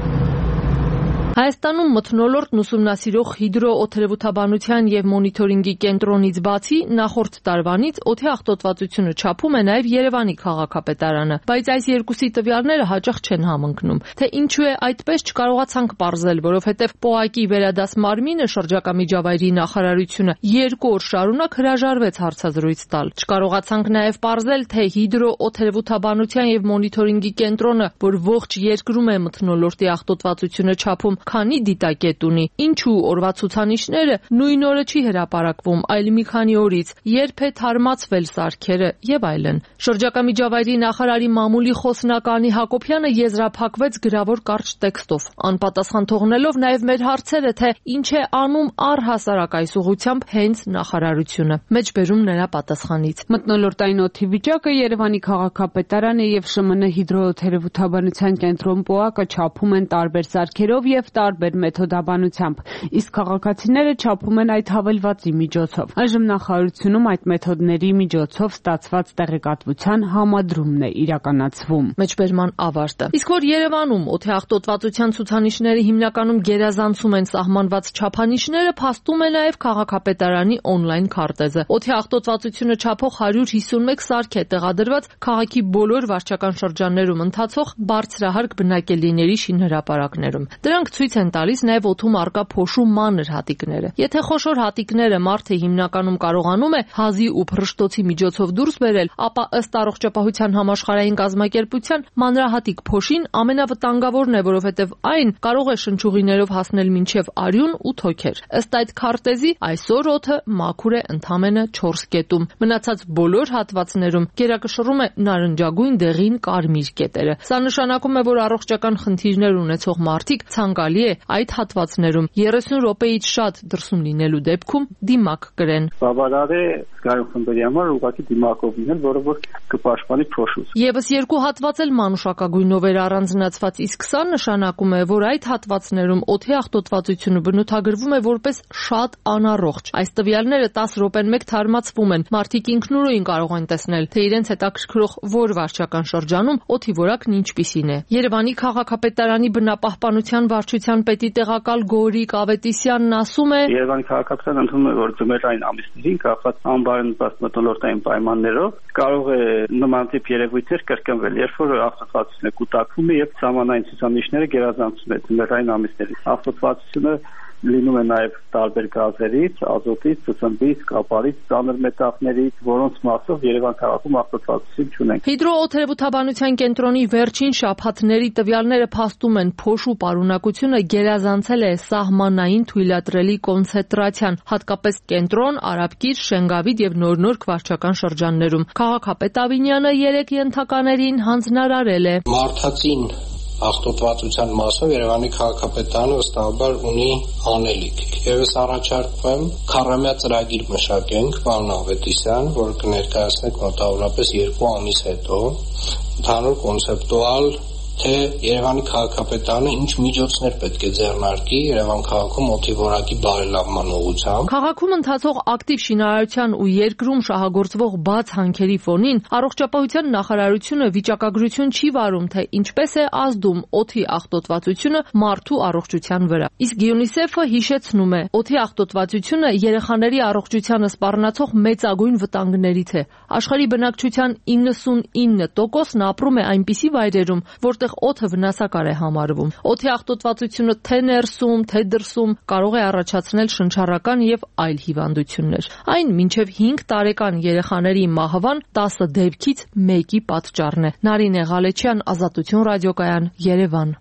Հայաստանում մթնոլորտն ուսումնասիրող հիդրոօթերևութաբանության եւ մոնիթորինգի կենտրոնից բացի նախորդ տարվանից օդի աղտոտվածությունը չափում է նաեւ Երևանի քաղաքապետարանը, բայց այս երկուսի տվյալները հաճախ չեն համընկնում։ Թե ինչու է այդպես չկարողացանք պարզել, որովհետեւ ՊՕԱԿ-ի վերադաս մարմինը շրջակա միջավայրի նախարարությունը երկու օր շարունակ հրաժարվեց հարցազրույց տալ։ Չկարողացանք նաեւ պարզել, թե հիդրոօթերևութաբանության եւ մոնիթորինգի կենտրոնը, որ ողջ երկրում է մթնոլորտի աղտոտվածությունը չափում, քանի դիտակետ ունի, ինչու օրվա ցուցանիշները նույն օրը չի հրապարակվում, այլ մի քանի օրից, երբ է թարմացվել սարքերը եւ այլն։ Շրջակա միջավայրի նախարարի մամուլի խոսնականի Հակոբյանը եզրափակվեց գրավոր կարճ տեքստով, անպատասխան թողնելով նաեւ մեր հարցերը, թե ինչ է անում առհասարակ այս ուղղությամբ հենց նախարարությունը։ Մեջբերում նրա պատասխանից։ Մթնոլորտային օդի վիճակը Երևանի քաղաքապետարանը եւ ՇՄՆ հիդրոօթերևութաբանության կենտրոն ՊՕԱԿ-ը չափում են տարբեր սարքերով եւ տարբեր մեթոդաբանությամբ, իսկ քաղաքացիները չափում են այդ հավելվածի միջոցով։ Այժմ նախարարությունում այդ մեթոդների միջոցով ստացված տեղեկատվության համադրումն է իրականացվում։ Մեջբերման ավարտը։ Իսկ որ Երևանում օդի աղտոտվածության ցուցանիշները հիմնականում գերազանցում են սահմանված չափանիշները, փաստում է նաեւ քաղաքապետարանի օնլայն քարտեզը։ Օդի աղտոտվածությունը չափող հարյուր հիսունմեկ սարք է տեղադրված քաղաքի բոլոր վարչական շրջաններում ընթացող բարձրահարկ բնակելի շինհրապարակներում։ Դրանք ցույց են տալիս նաև օդում առկա փոշու մանր հատիկները։ Եթե խոշոր հատիկները մարդը հիմնականում կարողանում է հազի ու փռշտոցի միջոցով դուրս բերել, ապա ըստ առողջապահության համաշխարհային կազմակերպության մանրահատիկ փոշին ամենավտանգավորն է, որովհետև այն կարող է շնչուղիներով հասնել մինչև արյուն ու թոքեր։ Ըստ այդ քարտեզի այսօր օդը մաքուր է ընդամենը չորս կետում։ Մնացած բոլոր հատվածներում գերակշռում է նարնջագույն դեղին կարմիր կետերը։ Սա նշանակում է, որ առողջական խնդիրներ ունեցող մարդիկ ցանկալի է այդ հատվածներում երեսուն րոպեից շատ դրսում լինելու դեպքում դիմակ կրեն։ Բավարար է զգայուն խմբերի համար ուղղակի դիմակով լինել, որը որ կպաշտպանի փոշուց։ Եվս երկու հատված էլ մանուշակագույնով էր առանձնացված, իսկ սա նշանակում է, որ այդ հատվածներում օդի աղտոտվածությունը բնութագրվում է որպես շատ անառողջ։ Այս տվյալները տասը րոպեն մեկ թարմացվում են։ Մարդիկ ինքնուրույն կարող են տեսնել, թե իրենց հետաքրքրող որ վարչական շրջանում օդի որակն ինչպիսին է։ Երևանի քաղաքապետարանի բնապահպանության վարչության պետի տեղակալ Գորիկ Ավետիսյանն ասում է. Երևանի քաղաքապետարանը ընդունում է, որ ձմեռային ամիսներին կախված անբարենպաստ մթնոլորտային պայմաններով կարող է նման տիպ երևույթներ կրկնվել, երբ որ աղտոտվածությունը կուտակվում է եւ սահմանային ցուցանիշները գերազանցում է ձմեռային ամիսներին։ Աղտոտվածությունը լինում է նաև տարբեր գազերից, ազոտից, ծծմբից, կապարից, ծանր մետաղներից, որոնց մասով Երևան քաղաքում աղտոտվածություն չունենք։ Հիդրոօթերևութաբանության կենտրոնի վերջին շաբաթների տվյալները փաստում են, փոշու պարունակությունը գերազանցել է սահմանային թույլատրելի կոնցենտրացիան, հատկապես կենտրոն, Արաբկիր, Շենգավիթ եւ Նորնորք վարչական շրջաններում։ Քաղաքապետ Ավինյանը երեք ենթականերին հանձնարարել է. Մարդածին աղտոտվածության մասով Երևանի քաղաքապետարանը վստահաբար ունի անելիք։ Եվս առաջարկում քառամյա ծրագիր մշակենք, պարոն Ավետիսյան, որ կներկայացնենք մոտավորապես երկու ամիս հետո, ընդհանուր կոնցեպտուալ, թե Երևանի քաղաքապետարանը ինչ միջոցներ պետք է ձեռնարկի Երևան քաղաքում օդի որակի բարելավման ուղղությամբ։ Քաղաքում ընթացող ակտիվ շինարարության ու երկրում շահագործվող բաց հանքերի ֆոնին առողջապահության նախարարությունը վիճակագրություն չի վարում, թե ինչպես է ազդում օդի աղտոտվածությունը մարդու առողջության վրա։ Իսկ ՅՈՒՆԻՍԵՖ-ը հիշեցնում է, օդի աղտոտվածությունը երեխաների առողջությանը սպառնացող մեծագույն վտանգներից է։ Աշխարհի բնակչության իննսունինը տոկոսն ապրում է այնպիսի վայրերում, որտեղ օդը վնասակար է համարվում։ Օդի աղտոտվածությունը թե ներսում, թե դրսում կարող է առաջացնել շնչառական եւ այլ հիվանդություններ։ Այն մինչեւ հինգ տարեկան երեխաների մահվան տասը դեպքից մեկի պատճառն է։ Նարինե Ղալեչյան, Ազատություն ռադիոկայան, Երևան։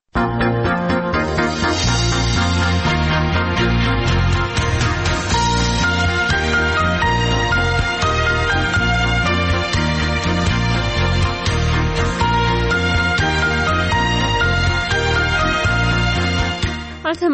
Արթեմ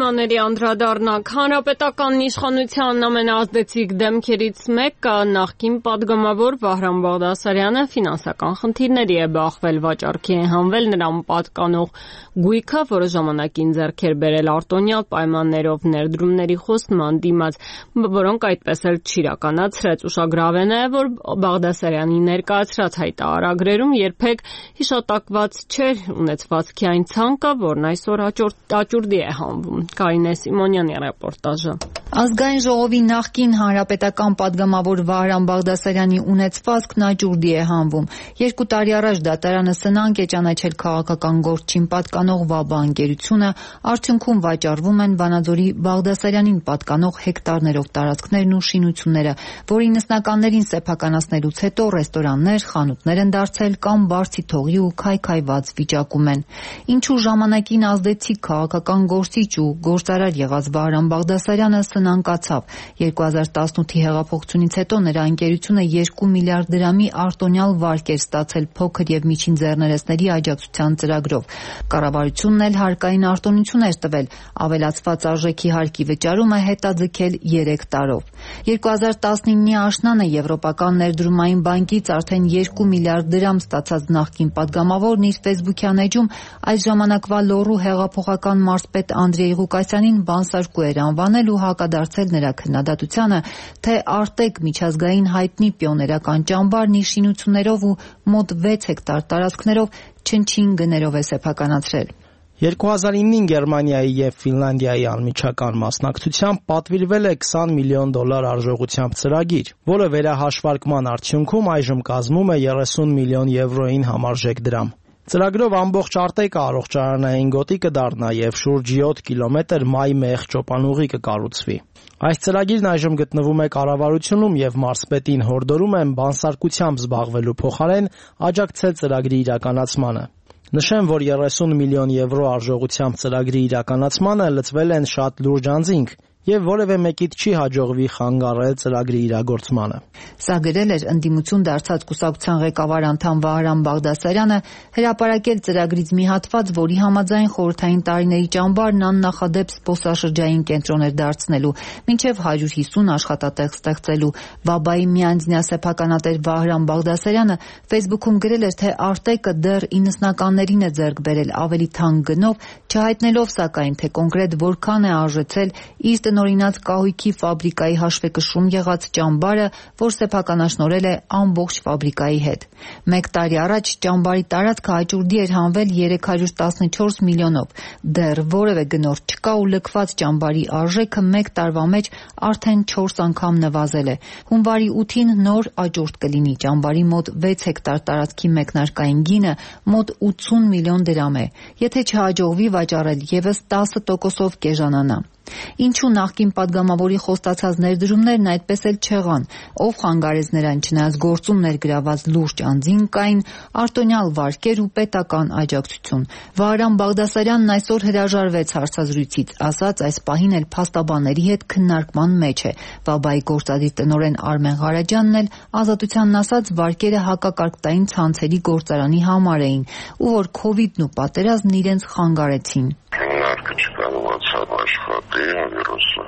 թեմաների անդրադառնանք։ Հանրապետական իշխանության ամենաազդեցիկ դեմքերից մեկը նախկին պատգամավոր Վահրամ Բաղդասարյանը ֆինանսական խնդիրների է բախվել, վաճառքի է հանվել նրան պատկանող գույքը, որը ժամանակին ձեռք էր բերել արտոնյալ պայմաններով ներդրումների խոստման դիմաց, որոնք այդպես էլ չիրականացրեց։ Ուշագրավ է նաև, որ Բաղդասարյանի ներկայացրած հայտարարագրերում երբեք հիշատակված չէր ունեցվածքի այն ցանկը, որն այսօր աճուրդի է հանվում։ Կարինե Սիմոնյանի ռեպորտաժը։ Ազգային ժողովի նախկին հանրապետական պատգամավոր Վահրամ Բաղդասարյանի ունեցվածքն աճուրդի է հանվում։ Երկու տարի առաջ դատարանը սնանկ է ճանաչել քաղաքական գործին պատկանող ՎԱԲԱ ընկերությունը, արդյունքում վաճառվում են Վանաձորի Բաղդասարյանին պատկանող հեկտարներով տարածքներն ու շինությունները, որի նսնականներին սեփականացնելուց հետո ռեստորաններ, խանութներ են դարձել կամ բարձի թողի ու քայքայված վիճակում են։ Ինչու ժամանակին ազդեցիկ քաղաքական գործիչ ու գործարար եղած Վահրամ Բաղդասարյանը սնանկացավ։ երկու հազար տասնութի հեղափոխությունից հետո նրա ընկերությունը երկու միլիարդ դրամի արտոնյալ վարկ էր ստացել փոքր եւ միջին ձեռներեցների աջակցության ծրագրով։ Կառավարությունն էլ հարկային արտոնություն էր տվել, ավելացված արժեքի հարկի վճարումը հետաձգել երեք տարով։ երկու հազար տասնինի աշնանը Եվրոպական ներդրումային բանկից արդեն երկու միլիարդ դրամ ստացած նախկին պատգամավորն իր ֆեյսբուքյան էջում այս ժամանակվա լոռու հեղափոխական մարզպետ Անդրեյ Ղուկասյանին բանսարկու էր անվանել ու հակադարձել նրա քննադատությանը, թե Արտեկ միջազգային հայտնի պիոներական ճամբարն իր շինություններով ու մոտ վեց հեկտար տարածքներով չնչին գներով է սեփականացրել։ երկու հազար ինին Գերմանիայի եւ Ֆինլանդիայի անմիջական մասնակցությամբ պատվիրվել է քսան միլիոն դոլար արժողությամբ ծրագիր, որը վերահաշվարկման արդյունքում այժմ կազմում է երեսուն միլիոն եվրոին համարժեք դրամ։ Ծրագրով ամբողջ Արտեկը առողջարանային գոտի կդառնա եւ շուրջ յոթ կիլոմետր մայ մեղ ճոպանուղի կկառուցվի։ Այս ծրագիրն այժմ գտնվում է կառավարությունում եւ մարզպետին հորդորում են բանսարկությամբ զբաղվելու փոխարեն աջակցել ծրագրի իրականացմանը։ Նշեմ, որ երեսուն միլիոն եվրո արժողությամբ ծրագրի իրականացմանը լծվել են շատ լուրջ անձինք եւ որևէ մեկիդ չի հաջողվի խանգարել ծրագրի իրագործմանը։ Սա գրել էր ընդդիմություն դարձած կուսակցության ղեկավար անդամ Վահրամ Բաղդասարյանը, հրապարակել ծրագրից մի հատված, որի համաձայն խորհրդային տարիների ճամբարն աննախադեպ զբոսաշրջային կենտրոն էր դարձնելու, մինչև հարյուր հիսուն աշխատատեղ ստեղծելու։ ՎԱԲԱ-ի միանձնյա սեփականատեր Վահրամ Բաղդասարյանը ֆեյսբուքում գրել էր, թե Արտեկը դեռ իննսնականներին է ձեռք բերել ավելի թանկ գնով, չհայտնելով սակայն, թե կոնկրետ որքան է արժեցել իր տնօրինած կահույքի ֆաբրիկայի հաշվեկշռում եղած ճամբարը, որ սեփականաշնորհել է ամբողջ ֆաբրիկայի հետ։ Մեկ տարի առաջ ճամբարի տարածքը աճուրդի էր հանվել երեք հարյուր տասնչորս միլիոնով։ Դեռ որևէ գնորդ չկա ու լքված ճամբարի արժեքը մեկ տարվա մեջ արդեն չորս անգամ նվազել է։ Հունվարի ութին նոր աճուրդ կլինի։ Ճամբարի մոտ վեց հեկտար տարածքի մեկնարկային գինը մոտ ութսուն միլիոն դրամ է։ Եթե չհաջողվի վաճառել, եւս տասը տոկոսով կեժանանա։ Ինչու նախկին պատգամավորի խոստացած ներդրումներն այդպես էլ չեղան, ով խանգարեց նրան, չնայած գործում ներգրաված լուրջ անձին կային արտոնյալ վարկեր ու պետական աջակցություն։ Վահրամ Բաղդասարյանն այսօր հրաժարվեց հարցազրույցից, ասաց այս պահին էլ փաստաբանների հետ քննարկման մեջ է։ ՎԱԲԱ-ի գործադիր տնօրեն Արմեն Ղարաջյանն էլ Ազատությանն ասաց, վարկերը հակակարգտային ցանցերի գործարանի համար էին, ու որ քովիդն ու պատերազմն իրենց խանգարեցին։ Քննարկը չկարողացավ աշխատել վիրուսը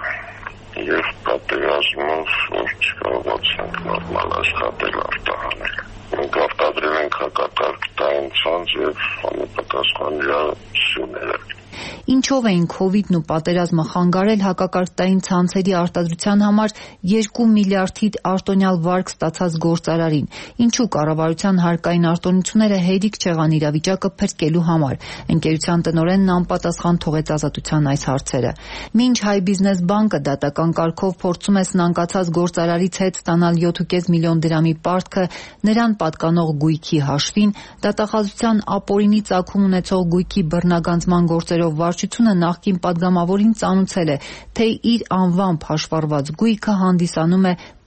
եւ պատերազմով որ չկարողացանք նորմալ աշխատել արտահանել։ Մենք արտադրել ենք հակակարգտային ցանց եւ համապատասխան սյուները։ Ինչով էին քովիդն ու պատերազմը խանգարել հակակարգտային ցանցերի արտադրության համար երկու միլիարդից արտոնյալ վարկ ստացած գործարարին։ Ինչու կառավարության հարկային արտոնությունները հերիք չեղան իրավիճակը փրկելու համար։ Ընկերության տնօրենն անպատասխան թողեց Ազատության այս հարցերը։ Մինչ Հայ բիզնես բանկը դատական կարգով փորձում է սնանկացած գործարարից հետ ստանալ յոթ ու կես միլիոն դրամի պարտքը նրան պատկանող գույքի հաշվին, դատախազության ապօրինի ծագում ունեցող գույքի բռնագանձման գործերով վարչությունը նախկին պատգամավորին ծանուցել է, թե իր անվամբ հաշվառված գույքը հանդիսանում է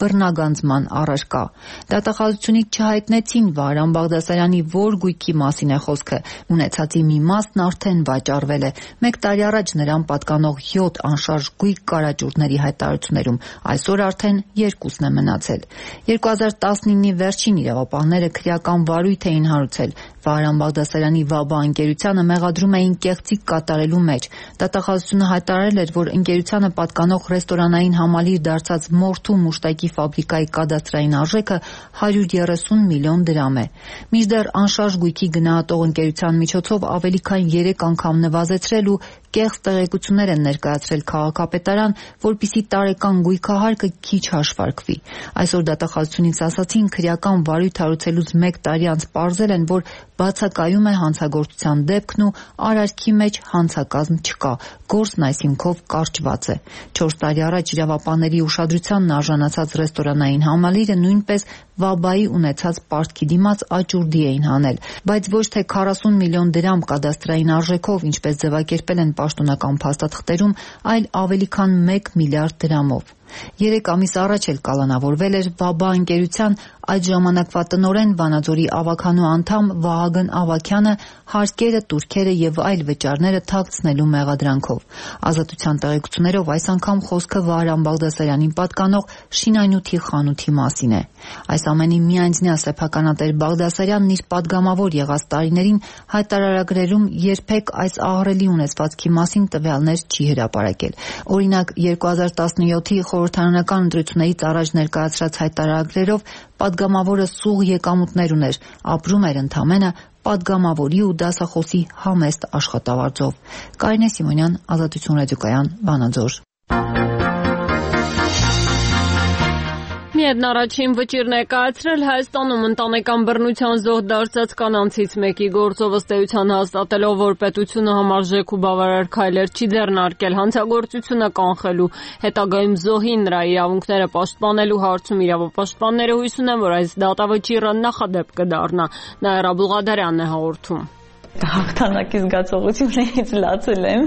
բռնագանձման առարկա։ Դատախազությունից չհայտնեցին Վահրամ Բաղդասարյանի որ գույքի մասին է խոսքը։ Ունեցածի մի մասն արդեն վաճառվել է։ Մեկ տարի առաջ նրան պատկանող յոթ անշարժ գույք կարաճուրդների հայտարարություններում, այսօր արդեն երկուսն է մնացել։ երկու հազար տասնինի վերջին իրավապահները քրեական վարույթ էին հարուցել Վահրամ Բաղդասարյանի «Վաբա» ընկերությանը մեղադրում էին կեղծիք կատարելու մեջ։ Դատախազությունը հայտարարել էր, որ ընկերությանը պատկանող ռեստորանային համալիր դարձած մորթու մուշտակի ֆաբրիկայի կադաստրային արժեքը հարյուր երեսուն միլիոն դրամ է։ Մինչդեռ անշարժ գույքի գնահատող ընկերության միջոցով ավելի քան երեք անգամ նվազեցրել ու կեղծ տեղեկություններ են ներկայացրել քաղաքապետարան, որպեսզի տարեկան գույքահարկը քիչ հաշվարկվի։ Այսօր դատախազությունից ասացին, քրեական վարույթ հարուցելուց մեկ տարի անց պարզել են, որ բացակայում է հանցագործության դեպքն ու արարքի մեջ հանցակազմ չկա, գործն այսինքով կարճված է։ Չորս տարի առաջ իրավապահների ուշադրությանն արժանացած ռեստորանային համալիրը նույնպես Վաբայի ունեցած պարտքի դիմաց աճուրդի էին հանել, բայց ոչ թե քառասուն միլիոն դրամ կադաստրային արժեքով, ինչպես ձևակերպել են պաշտոնական փաստաթղթերում, այլ ավելի քան մեկ միլիարդ դրամով։ Երեք ամիս առաջ էլ կալանավորվել էր Վաբա ընկերության այդ ժամանակվա տնօրեն Վանաձորի ավագանու անդամ Վահագն Ավագյանը հարկերը, տուրքերը եւ այլ վճարները թաքցնելու մեղադրանքով։ Ազատության տեղեկություններով այս անգամ խոսքը Վահրամ Բաղդասարյանին պատկանող շինանյութի խանութի մասին է։ Այս ամենի միանձնյա սեփականատեր Բաղդասարյանն իր падգամավոր եղած տարիներին հայտարարագրերում երբեք այս ահռելի ունեցվածքի մասին տվյալներ չի հրապարակել։ Օրինակ երկու հազար տասնյոթի խորհրդարանական ընտրություններից առաջ ներկայացրած հայտարարագրերով падգամավորը սուղ եկամուտներ ուներ, ապրում էր ընդամենը падգամավորի ու դասախոսի համեստ աշխատավարձով։ Կարինե Սիմոնյան, Ազատություն ռադիոկայան, Վանաձոր։ Միեդն առաջին վճիռ ներկայացրել Հայաստանում ընտանեկան բռնության զոհ դարձած կանանցից մեկի գործով ըստ էության հաստատելով, որ պետությունը համարժեք ու բավարար քայլեր չի ձեռնարկել հանցագործությունը կանխելու, հետագայում զոհի նրա իրավունքները պաշտպանելու հարցում իրավապաշտպանները հույս ունեն, որ այս դատավճիռը նախադեպ կդառնա։ Նաիրա Բուղադարյանն է հաղորդում։ Հաղթանակի զգացողություններից լացել եմ,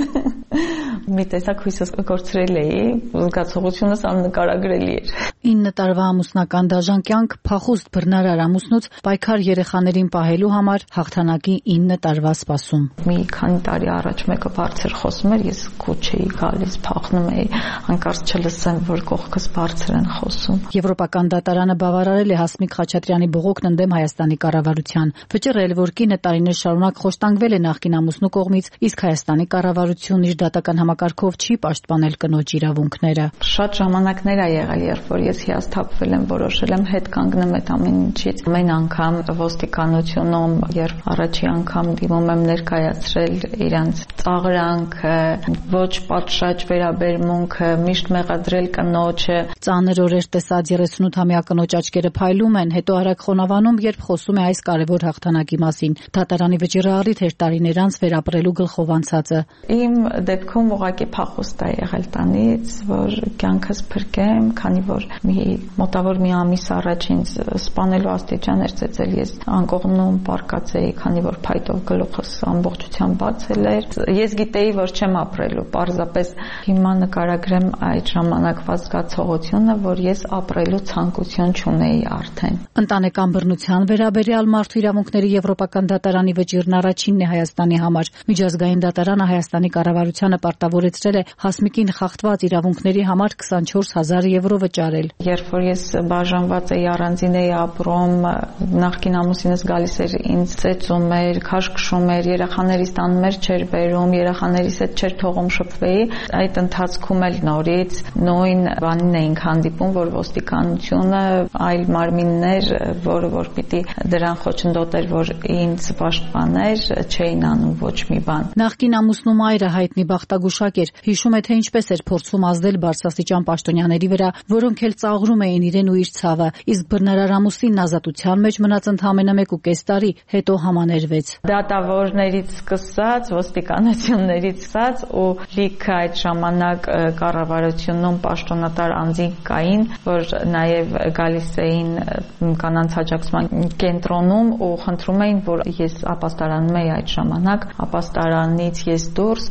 մի տեսակ հույսս կորցրել էի, զգացողությունս աննկարագրելի էր։ ինը տարվա ամուսնական դաժան կյանք, փախուստ բռնարար ամուսնուց պայքար երեխաներին պահելու համար հաղթանակի ինը տարվա սպասում։ Մի քանի տարի առաջ մեկը բարձր խոսում էր, ես քուչ էի գալիս, փախնում էի, հանկարծ չլսեմ, որ կողքս բարձր են խոսում։ Եվրոպական դատարանը բավարարել է Հասմիկ Խաչատրյանի բողոքն ընդդեմ Հայաստանի կառավարության, վճռել, որ կինը տարիներ շարունակ խոշտանգվել է նախկին ամուսնու կողմից, իսկ Հայաստանի կառավարությունն իր դատական համակարգով չի պաշտպանել կնոջ իրավունքները։ Շատ ժամանակներ ա եղել, երբ որ ես հիասթափվել եմ, որոշել եմ հետ կանգնեմ այդ ամեն ինչից։ Ամեն անգամ ոստիկանությունում, երբ առաջի անգամ դիմում եմ ներկայացրել իրենց ծաղրանքը, ոչ պատշաճ վերաբերմունքը, միշտ մեղադրել կնոջը։ Ծանր օրեր տեսած երեսունութամյա կնոջ աչքերը փայլում են, հետո արագ խոնավանում, երբ խոսում է այս կարևոր հաղթանակի մասին։ Դատարանի վճիռը առիթ էր տարիներ անց վերապրելու գլխով անցածը։ Իմ դեպքում ուղղակի փախուստ է եղել տանից, որ կյանքս փրկեմ, քանի որ մի մոտավոր մի ամիս առաջ ինձ սպանելու աստիճան էր ծեծել, ես անկողնում պարկած էի, քանի որ փայտով գլուխս ամբողջությամբ բացել էր։ Ես գիտեի, որ չեմ ապրելու, պարզապես հիմա նկարագրեմ այդ ժամանակվա զգացողությունը, որ ես ապրելու ցանկություն չունեի արդեն։ Ընտանեկան բռնության վերաբերյալ մարդու իրավունքների եվրոպական դատարանի վճիռն առաջինն է Հայաստանի համար։ Միջազգային դատարանը Հայաստանի կառավարությանը պարտավորեցրել է Հասմիկին խախտված իրավունքների համար քսանչորս հազար եվրո վճարել։ Երբ որ ես բաժանված էի, առանձին էի ապրում, նախկին ամուսինս գալիս էր ինձ ծեծում էր, քաշքշում էր, երեխաներիս տանում էր չէր բերում, երեխաներիս հետ չէր թողում շփվեի։ Այդ ընթացքում էլ նորից նույն բանին էինք հանդիպում, որ ոստիկանությունը, այլ մարմիններ, որը որ պիտի դրան խոչընդոտեր, որ ինձ պաշտպաներ, չէին անում ոչ մի բան։ Նախկին ամուսնու մայրը հայտնի բախտագուշակ էր, հիշում է, թե ինչպես էր փորձում ազդել բարձրաստիճան պաշտոնյաների վրա, որոնք էլ ծաղրում էին իրեն ու իր ցավը, իսկ բռնարար ամուսինն ազատության մեջ մնաց ընդամենը մեկ ու կես տարի, հետո համաներվեց։ Դատավորներից սկսած, ոստիկանություններից սկսած ու լիքը այդ ժամանակ կառավարությունում պաշտոնատար անձինք կային, որ նաև գալիս էին կանանց աջակցման կենտրոնում ու խնդրում էին, որ ես ապաստարանում էի այդ ժամանակ, ապաստարանից ես դուրս գամ,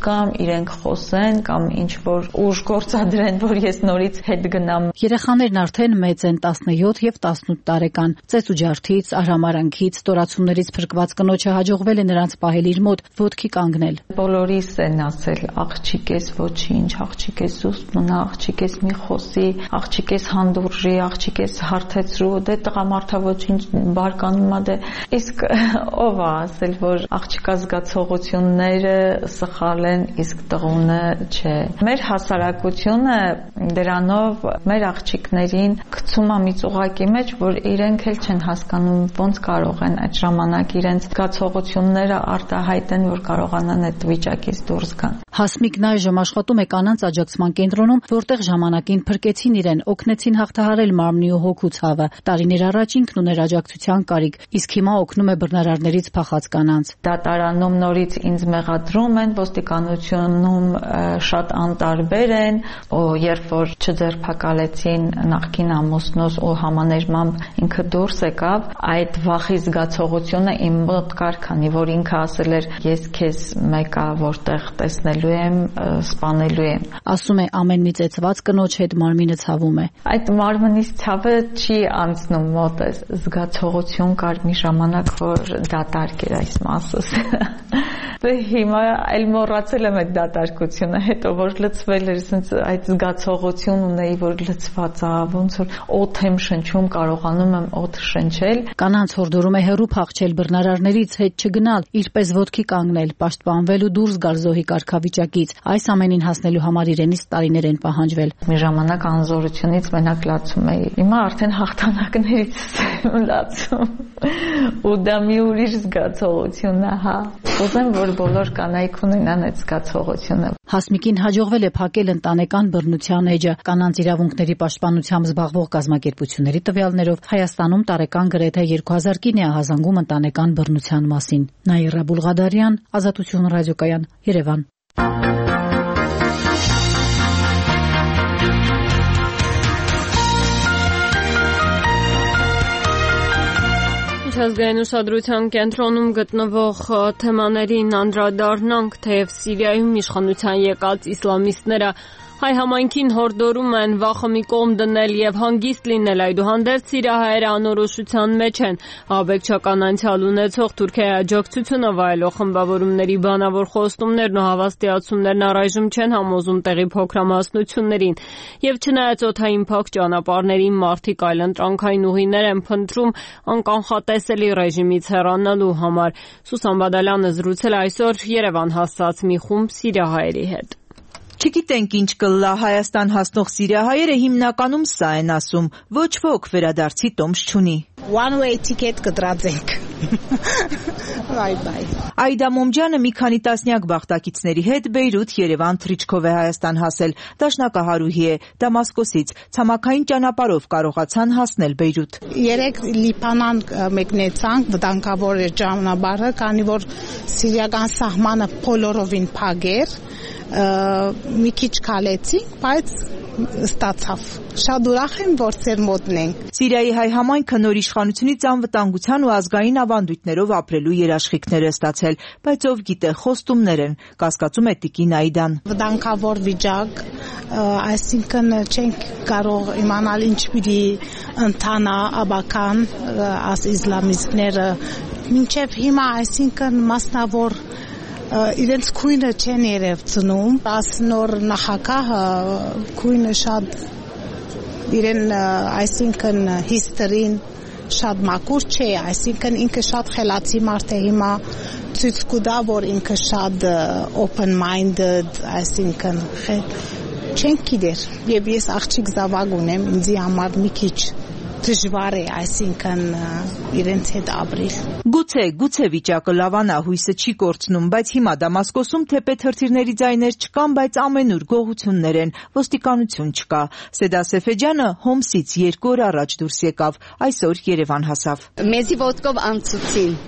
իրենք խոսեն կամ ինչ որ ուժ գործադրեն, որ ես նորից հետ գնամ։ Երեխաներն արդեն մեծ են, տասնյոթ եւ տասնութ տարեկան։ Ծեծ ու ջարդից, արհամարանքից, ստորացումներից փրկված կնոջը հաջողվել է նրանց պահել իր մոտ, ոտքի կանգնել։ Բոլորիս են ասել, աղջիկ ես ոչինչ, աղջիկ ես զուսպ մնա, աղջիկ ես մի խոսի, աղջիկ ես հանդուրժի, աղջիկ ես հարթեցրու, դե տղամարդա ոչինչ բարկանում ա դե։ Իսկ ով է ասել, որ աղջիկա զգացողությունները սխալ են, իսկ տղունը չէ։ Մեր հասարակությունը դրանով մեր աղջիկներին գցում է մի ծուղակի մեջ, որ իրենք էլ չեն հասկանում ոնց կարող են այդ ժամանակ իրենց զգացողությունները արտահայտեն, որ կարողանան այդ վիճակից դուրս գան։ Հասմիկն այժմ աշխատում է կանանց աջակցման կենտրոնում, որտեղ ժամանակին փրկեցին իրեն, օգնեցին հաղթահարել մարմնի ու հոգու ցավը։ Տարիներ առաջ ինքն ուներ աջակցության կարիք, իսկ հիմա օգնում է բռնարարներից փախած կանանց։ Դատարանում նորից ինձ մեղադրում են, ոստիկանությունում շատ անտարբեր են, ու երբ որ չձերբակալեցին նախկին ամուսնուս ու համաներմամբ ինքը դուրս եկավ, այդ վախի զգացողությունը իմ մոտ կար, քանի որ ինքը ասել էր ես քեզ մեկա որտեղ տեսնելու եմ, սպանելու եմ։ Ասում է ամեն մի ծեծված կնոջ հետ մարմինը ցավում է։ Այդ մարմնից ցավը չի անցնում մոտս, զգացողություն կար մի ժամանակ, որ դատարկ էր այս մասս։ Դե հիմա այլ մոռացել եմ այդ դատարկությունը, հետո որ լցվել էր, ասենց այդ զգացողություն ունեի, որ լցված ա, ոնց որ օդ եմ շնչում, կարողանում եմ օդ շնչել։ Կանանց հորդորում է հեռու փախչել բռնարարներից, հետ չգնալ, իրպես ոտքի կանգնել, պաշտպանվել ու դուրս գալ զոհի կարգավիճակից։ Այս ամենին հասնելու համար իրենից տարիներ են պահանջվել։ Մի ժամանակ անզորությունից մենակ լացում էի։ Հիմա արդեն հաղթանակներից եմ լացում։ Ու դա մի ուրիշ զգացողություն է, հա։ Ուզեմ, որ բոլոր կանայք ունենան այդ զգացողությունը։ Հասմիկին հաջողվել է փակել ընտանեկան բռնության էջը։ Կանանց իրավունքների պաշտպանությամբ զբաղվող կազմակերպությունների տվյալներով Հայաստանում տարեկան գրեթե երկու հազար կին է ահազանգում ընտանեկան բռնության մասին։ Նաիրա Բուլղադարյան, Ազատություն ռադիոկայան, Երևան։ Միջազգային ուշադրության կենտրոնում գտնվող թեմաներին անդրադառնանք, թեև Սիրիայում իշխանության եկած իսլամիստները հայ համայնքին հորդորում են վախը մի կողմ դնել եւ հանգիստ լինել, այդուհանդերձ սիրիահայերը անորոշության մեջ են։ Աբեկչական անցյալ ունեցող Թուրքիայի աջակցությունը վայելող խմբավորումների բանավոր խոստումներն ու հավաստիացումներն առայժմ չեն համոզում տեղի փոքրամասնություններին, եւ չնայած օդային փակ ճանապարհներին մարդիկ այլընտրանքային ուղիներ են փնտրում անկանխատեսելի ռեժիմից հեռանալու համար։ Սուսան Բադալյանը զրուցել այսօր Երևան հասած մի խումբ սիրիահայերի հետ։ Չգիտենք ինչ կլա Հայաստան հասնող սիրիահայերը հիմնականում սա են ասում, ոչ ոք վերադարձի տոմս չունի։ One way ticket կտրած ենք։ Bye bye։ Այդա Մոմջյանը մի քանի տասնյակ բախտակիցների հետ Բեյրութ, Երևան, Թրիչկով է Հայաստան հասել։ Դաշնակահարուհի է, Դամասկոսից, ցամաքային ճանապարհով կարողացան հասնել Բեյրութ։ Երեք Լիբանան մեկնեցանք, վտանգավոր էր ճանապարհը, քանի որ սիրիական սահմանը բոլորովին փակ էր։ Մի քիչ քալեցինք, բայց ստացավ։ Շատ ուրախ եմ, որ ծեր մոտն ենք։ Սիրիայի հայ համայնքը նոր իշխանությունից անվտանգության ու ազգային ավանդույթներով ապրելու երաշխիքներ է ստացել, բայց ով գիտե, խոստումներ են, կասկածում է Տիկին Այդան։ Վտանգավոր վիճակ, այսինքն չենք կարող իմանալ ինչ պիտի ընթանա աբական աս իսլամիստները մինչև հիմա, այսինքն մասնավոր իրենց քույնը չեն երևցնում, աս նոր նախագահը քույնը շատ իրեն, այսինքն հիստրին շատ մաքուր չէ, այսինքն ինքը շատ խելացի մարդ է, հիմա ցույց կտա, որ ինքը շատ open minded, այսինքն չենք գիտեր, եւ ես աղջիկ զավակ ունեմ, ինձի համար մի քիչ դժվար է, այսինքն իրենց հետ ապրել։ Գուցե, գուցե վիճակը լավանա, հույսը չի կորցնում, բայց հիմա Դամասկոսում թեպետ հրթիռների ձայներ չկան, բայց ամենուր գողություններ են, ոստիկանություն չկա։ Սեդա Սեֆեջյանը Հոմսից երկու օր առաջ դուրս եկավ, այսօր Երևան հասավ։ Մեզի ոտքով անցուցին։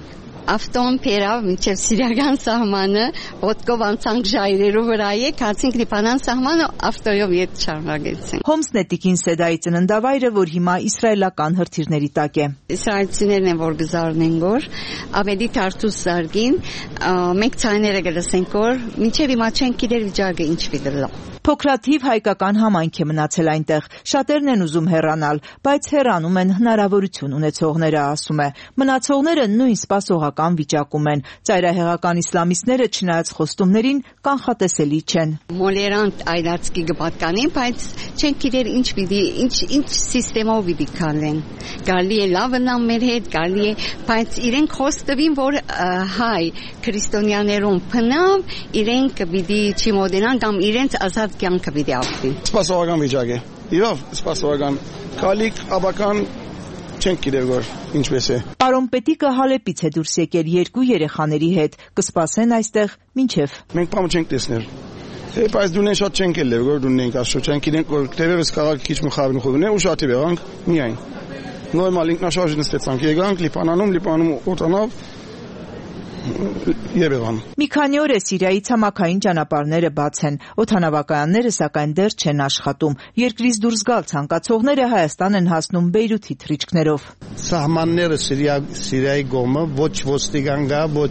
Ավտոն փերավ մինչև սիրիական սահմանը, ոտքով անցանք ժայռերու վրա եք, հացինք Լիբանան սահմանը ավտոյով ետ շարունակեցինք։ Հոմսնետիկին Սեդայի ծննդավայրը, որ հիմա իսրայելական հրթիռների տակ է։ Իսրայելցիներն են որ գզարնեն գոր, ավելի թարթուս զարգին, մենք ցայները գլսենք որ, մինչև հիմա չենք գիտեր վիճակը ինչ վիդլա։ Փոքրաթիվ հայկական համայնք է մնացել այնտեղ։ Շատերն են ուզում հեռանալ, բայց հեռանում են հնարավորություն ունեցողները, ասում է։ Մնացողները նույն սպասողական վիճակում են։ Ծայրահեղական իսլամիստները, չնայած խոստումներին, կանխատեսելի չեն։ Մոլերանտ այլացքի գպատկանին, բայց չենք գիտեր ինչ պիտի, ինչ ինչ սիստեմով պիտի քալեն։ Գալի է լավն մեր հետ, գալի է, բայց իրենք խոստովին, որ հայ քրիստոնյաներուն փնավ, իրենք պիտի չմոդենան կամ իրենց ազատ կյանքը պիտի ապրի։ Սպասողական վիճակ է։ Իրավ, սպասողական։ Քալիկ, աբական չենք գիտեր որ ինչպես է։ Պարոն Պետիկը Հալեպից է դուրս եկել երկու երեխաների հետ։ Կսպասեն այստեղ մինչև։ Մենք բանը չենք տեսնել։ Է, բայց դունեն շատ չենք ելել, որ դունենք ասո, չենք իրենք որ տևևս քաղաքը քիչ մխավին խոդն է ու շատ եղանք միայն։ Նորմալ ինքնաշարժ նստեցանք, եկանք Լիբանանում, Լիբանանում օտանավ Երևան։ Մի քանի օր է Սիրիայի ցամաքային ճանապարհները բաց են, օդանավակայանները սակայն դեռ չեն աշխատում։ Երկրից դուրս գալ ցանկացողները Հայաստան են հասնում Բեյրութի թռիչքներով։ Սահմանները Սիրիայի կողմը ոչ ոստիկան գա, ոչ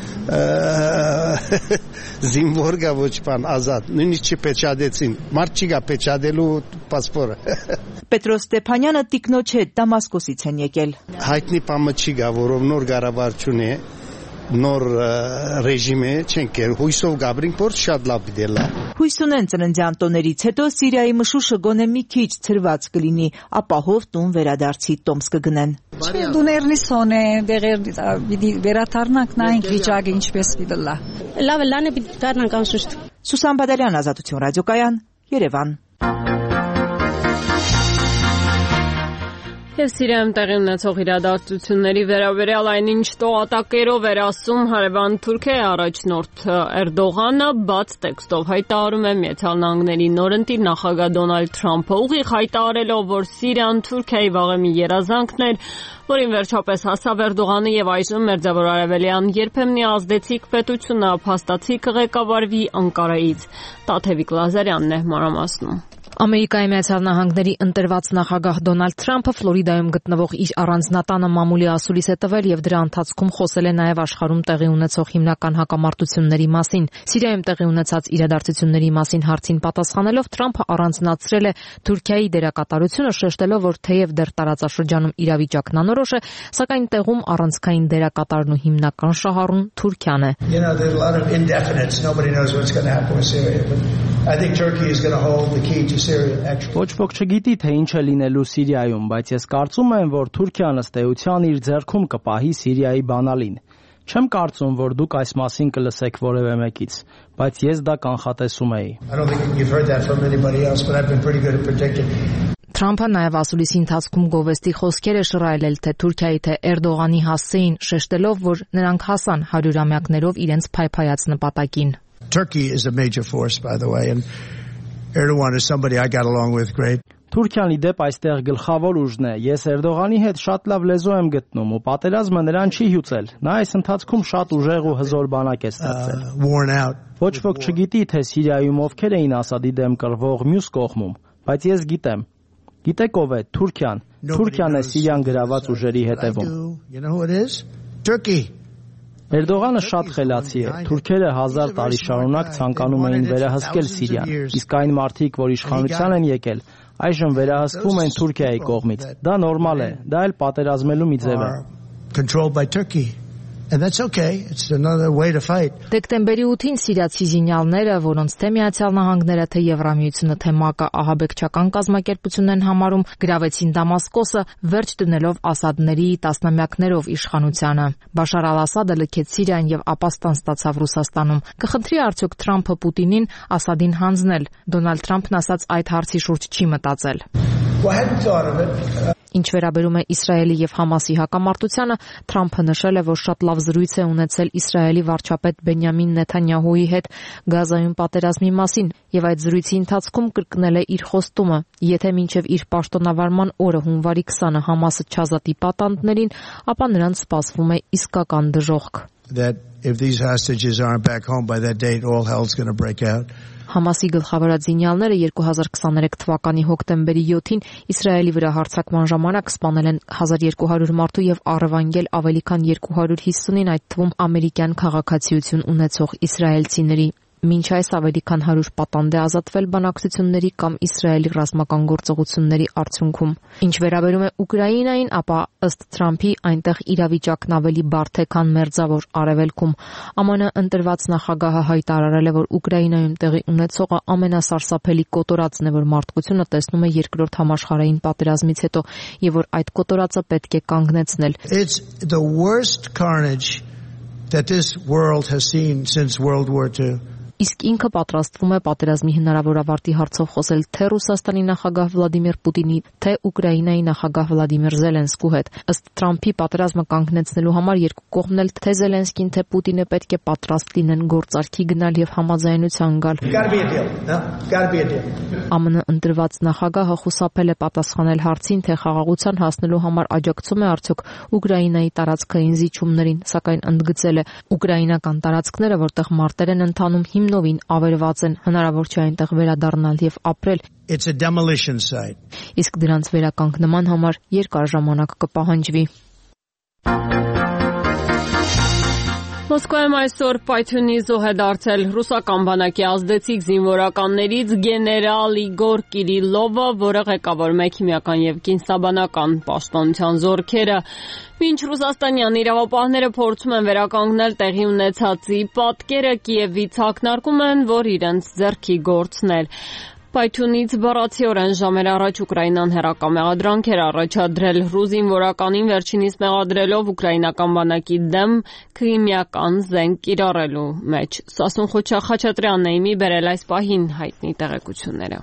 զինվոր գա, ոչ բան ազատ։ Նույնիսկ չպեչադեցին։ Մարդ չի գա պեչադելու պասպորը։ Պետրոս Ստեփանյանը տիկնոջ հետ Դամասկոսից են եկել։ Հայտնի բանը չի գա, որով նոր կառավարություն է, նոր ռեժիմ է, չենք կեր, հույսով գաբրինք, որ շատ լավ դելա։ Հույս ունեն ծննդյան տոներից հետո Սիրիայի մշուշը գոնե մի քիչ ցրված կլինի, ապահով տուն վերադարձի տոմս կգնեն։ Դուներնի սոնե, դեղեր պիտի վերաթարնանք նայենք վիճակը ինչպես դիլա։ Լավ լանը պիտի դառնանք անշուշտ։ Սուսան Բադալյան, Ազատություն ռադիոկայան, Երևան։ Եվ Սիրիայում տեղի ունեցող իրադարձությունների վերաբերյալ այնինչ տողատակերով էր ասում հարևան Թուրքիայի առաջնորդ Էրդողանը, բաց տեքստով հայտարարում է Միացյալ Նահանգների նորընտիր նախագահ Դոնալդ Թրամփը, ուղիղ հայտարարելով, որ Սիրիան Թուրքիայի վաղեմի երազանքն էր, որին վերջապես հասավ Էրդողանը եւ այժմ Մերձավոր Արևելյան երբեմնի ազդեցիկ պետությունը փաստացի կղեկավարվի Անկարայից։ Տաթևիկ Լազարյանն է մանրամասնում։ Ամերիկայի Միացյալ Նահանգների ընտրված նախագահ Դոնալդ Թրամփը Ֆլորիդայում գտնվող իր առանձնատանը մամուլի ասուլիս է տվել եւ դրա ընթացքում խոսել է նաեւ աշխարհում տեղի ունեցող հիմնական հակամարտությունների մասին։ Սիրիայում տեղի ունեցած իրադարձությունների մասին հարցին պատասխանելով Թրամփը առանձնացրել է Թուրքիայի դերակատարությունը, շեշտելով, որ թեև դեռ տարածաշրջանում իրավիճակն անորոշ է, սակայն տեղում առանցքային դերակատարն ու հիմնական շահառուն Թուրքիան է։ You know, there's a lot of indefinites. Nobody knows what's going to happen with Syria. But I think Turkey is going to hold the key to Ոչ ոք չգիտի, թե ինչ է լինելու Սիրիայում, բայց ես կարծում եմ, որ Թուրքիան ըստ էության իր ձեռքում կպահի Սիրիայի բանալին։ Չեմ կարծում, որ դուք այս մասին կլսեք որևէ մեկից, բայց ես դա կանխատեսում էի։ Թրամփը նաև ասուլիսի ընթացքում գովեստի խոսքեր է շռայլել թե Թուրքիայի, թե Էրդողանի հասցեին, շեշտելով, որ նրանք հասան հարյուրամյակներով իրենց փայփայած նպատակին։ Turkey is a major force, by the way, and Erdogan is somebody I got along with great. Թուրքիան իդեպ այստեղ գլխավոր ուժն է։ Ես Էրդողանի հետ շատ լավ լեզու եմ գտնում ու պատերազմը նրան չի հյուծել։ Նա այս ընթացքում շատ ուժեղ ու հզոր բանակ է ստեղծել։ Ոչ ոք չգիտի, թե Սիրիայում ովքեր էին Ասադի դեմ կռվող մյուս կողմում, բայց ես գիտեմ։ Գիտեք ով է Թուրքիան։ Թուրքիան է Սիրիան գրաված ուժերի հետևում։ You know who it is? Turkey. Էրդողանը շատ խելացի է։ Թուրքերը հազար տարի շարունակ ցանկանում էին վերահսկել Սիրիան, իսկ այն մարդիկ, որ իշխանության են եկել, այժմ վերահսկվում են Թուրքիայի կողմից։ Դա նորմալ է, դա էլ պատերազմելու մի ձև է։ Controlled by Turkey. And that's okay. It's another way to fight. Դեկտեմբերի ութին սիրիացի զինյալները, որոնց թե Միացյալ Նահանգները, թե Եվրամիությունը, թե ՄԱԿ-ը ահաբեկչական կազմակերպություն են համարում, գրավեցին Դամասկոսը, վերջ դնելով Ասադների տասնամյակներով իշխանությանը։ Բաշար ալ-Ասադը լքեց Սիրիան եւ ապաստան ստացավ Ռուսաստանում։ Կխնդրի արդյոք Թրամփը Պուտինին Ասադին հանձնել։ Դոնալդ Թրամփն ասաց այդ հարցի շուրջ չի մտածել։ Well, I hadn't thought of it. Ինչ վերաբերում է Իսրայելի եւ Համասի հակամարտությանը, Թրամփը նշել է, որ շատ լավ զրույց է ունեցել Իսրայելի վարչապետ Բենյամին Նեթանյահուի հետ Գազայում պատերազմի մասին եւ այդ զրույցի ընթացքում կրկնել է իր խոստումը. եթե մինչեւ իր պաշտոնավարման օրը հունվարի քսանը Համասը չազատի պատանդներին, ապա նրանց սպասվում է իսկական դժոխք. That if these hostages aren't back home by that date, all hell's going to break out. Համասի գլխավորածինյալները երկու հազար քսաներեք թվականի հոկտեմբերի յոթին Իսրայելի վրա հարձակման ժամանակ սպանել են հազար երկու հարյուր մարդու եւ առևանգել ավելի քան երկու հարյուր հիսունին, այդ թվում ամերիկյան քաղաքացիություն ունեցող իսրայելցիների։ Մինչ այս ավելի քան հարյուր պատանդ է ազատվել բանակցությունների կամ Իսրայելի ռազմական գործողությունների արդյունքում։ Ինչ վերաբերում է Ուկրաինային, ապա ըստ Թրամփի այնտեղ իրավիճակն ավելի բարդ է, քան մերձավոր Արևելքում։ ԱՄՆ ընտրված նախագահը հայտարարել է, որ Ուկրաինայում տեղի ունեցողը ամենասարսափելի կոտորածն է, որ մարդկությունը տեսնում է երկրորդ համաշխարհային պատերազմից հետո, եւ որ այդ կոտորածը պետք է կանգնեցնել։ It's the worst carnage that this world has seen since World War Two. Իսկ ինքը պատրաստվում է պատերազմի հնարավոր ավարտի հարցով խոսել թե Ռուսաստանի նախագահ Վլադիմիր Պուտինի, թե Ուկրաինայի նախագահ Վլադիմիր Զելենսկու հետ։ Ըստ Թրամփի պատերազմը կանգնեցնելու համար երկու կողմն էլ թե Զելենսկին, թե Պուտինը պետք է պատրաստ լինեն գործարքի գնալ եւ համաձայնության գալ։ ԱՄՆ ընտրված նախագահը խուսափել է պատասխանել հարցին, թե խաղաղության հասնելու համար աջակցում է արդյոք Ուկրաինայի տարածքային զիջումներին, սակայն ընդգծել է ուկրաինական տարածքները, որտեղ մարտեր են ընթանում, նովին ավերված են, հնարավոր չէ այնտեղ վերադառնալ եւ ապրել։ It's a demolition site. Իսկ դրանց վերականգնման համար երկար ժամանակ կպահանջվի։ Մոսկվայում այսօր պայթյունի զոհ է դարձել ռուսական բանակի ազդեցիկ զինվորականներից գեներալ Իգոր Կիրիլովը, որը ղեկավարում է քիմիական եւ կենսաբանական պաշտպանության զորքերը։ Մինչ ռուսաստանյան իրավապահները փորձում են վերականգնել տեղի ունեցածի պատկերը, Կիևից ակնարկում են, որ իրենց ձեռքի գործն էր։ Պայթյունից բառացիորեն ժամեր առաջ Ուկրաինան հեռակամեղադրանք էր առաջադրել ռուս զինվորականին վերջինիս մեղադրելով ուկրաինական բանակի դեմ քիմիական զենք կիրառելու մեջ։ Սասուն Խաչատրյանն է իմի բերել այս պահին հայտնի տեղեկությունները։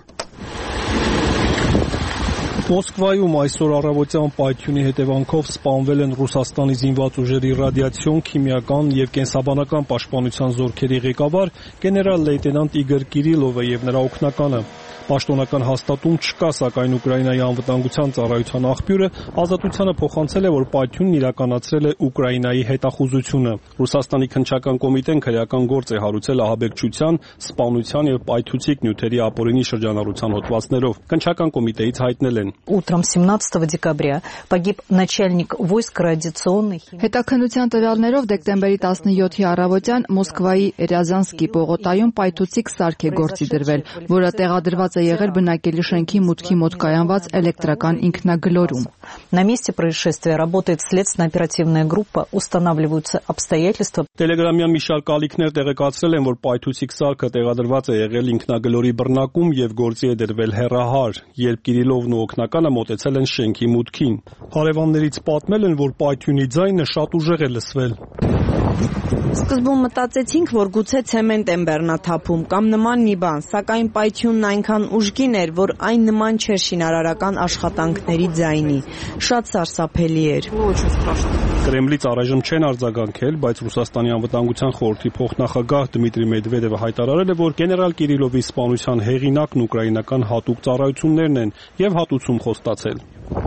Մոսկվայում այսօր առավոտյան պայթյունի հետևանքով սպանվել են Ռուսաստանի զինված ուժերի ռադիացիոն, քիմիական եւ կենսաբանական պաշտպանության զորքերի ղեկավար գեներալ լեյտենանտ Իգոր Կիրիլովը եւ նրա օգնականը։ Պաշտոնական հաստատում չկա, սակայն Ուկրաինայի անվտանգության ծառայության աղբյուրը ազատությանը փոխանցել է, որ պայթյունն իրականացրել է Ուկրաինայի հետախուզությունը։ Ռուսաստանի քննչական կոմիտեն քրեական գործ է հարուցել ահաբեկչության, սպանության եւ պայթուցիկ նյութերի ապօրինի շրջանառության հոդվածներով։ Քննչական կոմիտեից հայտնել են. Утром семнадцатого декабря погиб начальник войск радиационных. Հետաքննության տվյալներով դեկտեմբերի տասնյոթի առավոտյան Մոսկվայի Ռязանսկի պողոտայում պայթուցիկ սարք է գործի դրվել, որը տեղադրված է եղել բնակելի շենքի մուտքի մոտ կայանված էլեկտրական ինքնագլորում։ На месте происшествия работает следственно-оперативная группа, устанавливаются обстоятельства. Տելեգրամյան մի շարք ալիքներ տեղեկացրել են, որ պայթուցիկ սարքը տեղադրված է եղել ինքնագլորի բռնակում եւ գործի է դրվել հեռահար, երբ Կիրիլովն ու օգնականը մոտեցել են շենքի մուտքին։ Հարևաններից պատմել են, որ պայթյունի ձայնը շատ ուժեղ է լսվել։ Սկզբում մտածեցինք, որ գուցե ցեմենտ են բեռնաթափում կամ նման մի բան, սակայն պայթյունն այնքան ուժգին էր, որ այն նման չէր շինարարական աշխատանքների ձայնի։ Շատ սարսափելի էր։ Կրեմլից առայժմ չեն արձագանքել, բայց Ռուսաստանի անվտանգության խորհրդի փոխնախագահ Դմիտրի Մեդվեդևը հայտարարել է, որ գեներալ Կիրիլովի սպանության հեղինակն ուկրաինական հատուկ ծառայություններն են եւ հատուցում խոստացել։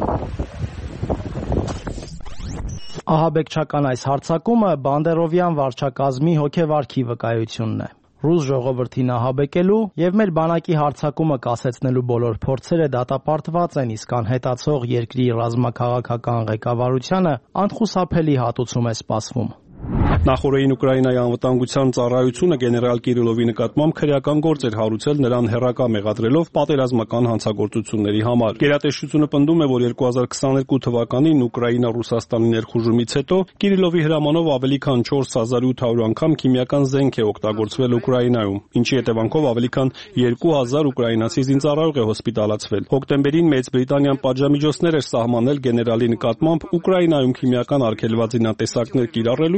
Ահաբեկչական այս հարձակումը բանդերովյան վարչակազմի հոգեվարքի վկայությունն է։ Ռուս ժողովրդին ահաբեկելու եւ մեր բանակի հարձակումը կասեցնելու բոլոր փորձերը դատապարտված են, իսկ անհետացող երկրի ռազմաքաղաքական ղեկավարությանը անխուսափելի հատուցում է սպասվում։ Նախորդին Ուկրաինայի անվտանգության ծառայությունը գեներալ Կիրիլովի նկատմամբ քրեական գործ էր հարուցել նրան հեռակա մեղադրելով պատերազմական հանցագործությունների համար։ Գերատեսչությունը պնդում է, որ երկու հազար քսաներկու թվականին Ուկրաինա-Ռուսաստանի ներխուժումից հետո Կիրիլովի հրամանով ավելի քան չորս հազար ութ հարյուր անգամ քիմիական զենք է օգտագործվել Ուկրաինայում, ինչի հետևանքով ավելի քան երկու հազար ուկրաինացի զինծառայող է հոսպիտալացվել։ Հոկտեմբերին Մեծ Բրիտանիան պատժամիջոցներ էր սահմանել գեներալի նկատմամբ Ուկրաինայում քիմիական արգելված զինատեսակներ կիրառելու եւ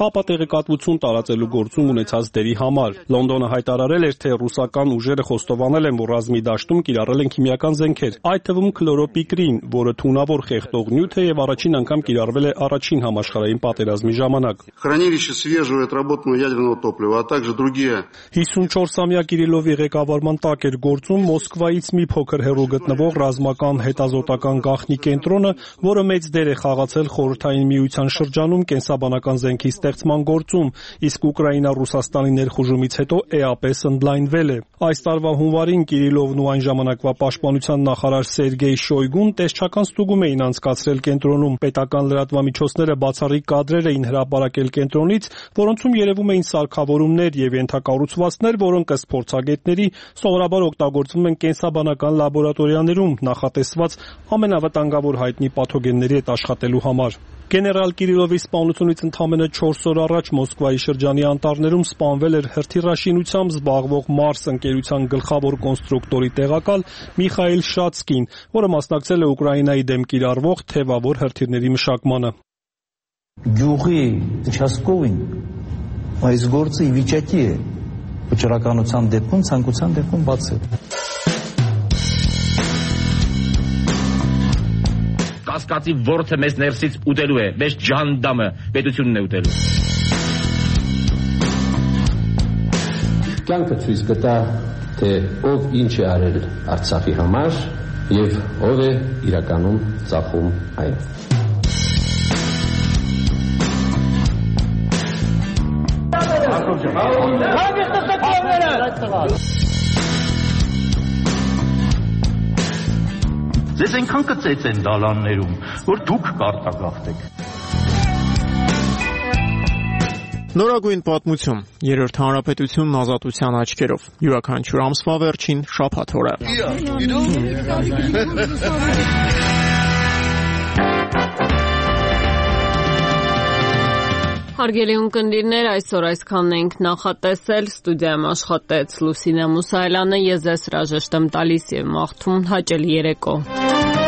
հապա տեղեկատվություն տարածելու գործում ունեցած դերի համար։ Լոնդոնը հայտարարել էր, թե ռուսական ուժերը խոստովանել են, որ ռազմի դաշտում կիրառել են քիմիական զենքեր, այդ թվում քլորոպիկրին, որը թունավոր խեղդող նյութ է եւ առաջին անգամ կիրառվել է առաջին համաշխարհային պատերազմի ժամանակ։ Хранилище свежего и отработанного ядерного топлива, а также другие հիսունչորսամյա Կիրիլովի ղեկավարման տակ էր գործում Մոսկվայից մի փոքր հեռու գտնվող ռազմական հետազոտական գաղտնի կենտրոնը, որը մեծ դեր է խաղացել Խորհրդային Միության շրջանում կենսաբանական զենքի ստեղծման գործում, իսկ Ուկրաինա-Ռուսաստանի ներխուժումից հետո էապես ընդլայնվել է։ Այս տարվա հունվարին Կիրիլովն ու այն ժամանակվա պաշտպանության նախարար Սերգեյ Շոյգուն տեսչական ստուգում էին անցկացրել կենտրոնում։ Պետական լրատվամիջոցները բացառիկ կադրեր էին հրապարակել կենտրոնից, որոնցում երևում էին սարքավորումներ եւ ենթակառուցվածքներ, որոնք ըստ փորձագետների սովորաբար օգտագործվում են կենսաբանական լաբորատորիաներում նախատեսված ամենավտանգավոր հայտնի պաթոգենների հետ աշխատելու համար։ Գեներալ Կիրիլովի սպանությունից ընդամենը չորս օր առաջ Մոսկվայի շրջանի անտառներում սպանվել էր հրթիռաշինությամբ զբաղվող Մարս ընկերության գլխավոր կոնստրուկտորի տեղակալ Միխայել Շացկին, որը մասնակցել է Ուկրաինայի դեմ կիրառվող թևավոր հրթիռների մշակմանը։ Գյուղի участковին այս գործը ի վիճակի է վճռականության դեպքում, ցանկության դեպքում բացել։ Կասկածի ворթը մեզ ներսից ուտելու է, մեզ ջանդամը պետությունն է ուտելու։ Կյանքը ցույց կտա, թե ով ինչ է արել Արցախի համար եւ ով է իրականում ծախում այն։ Ձեզ այնքան կծեց են դալաններում, որ դուք կարտագաղթեք։ Նորագույն պատմություն, երրորդ հանրապետությունն ազատության աչքերով, յուրաքանչյուր ամսվա վերջին շաբաթ օրը։ Հարգելի ունկնդիրներ, այսօր այսքանն ենք նախատեսել, ստուդիայում աշխատեց Լուսինե Մուսայելյանը, ես ձեզ հրաժեշտ եմ տալիս եւ մաղթում հաճելի երեկո։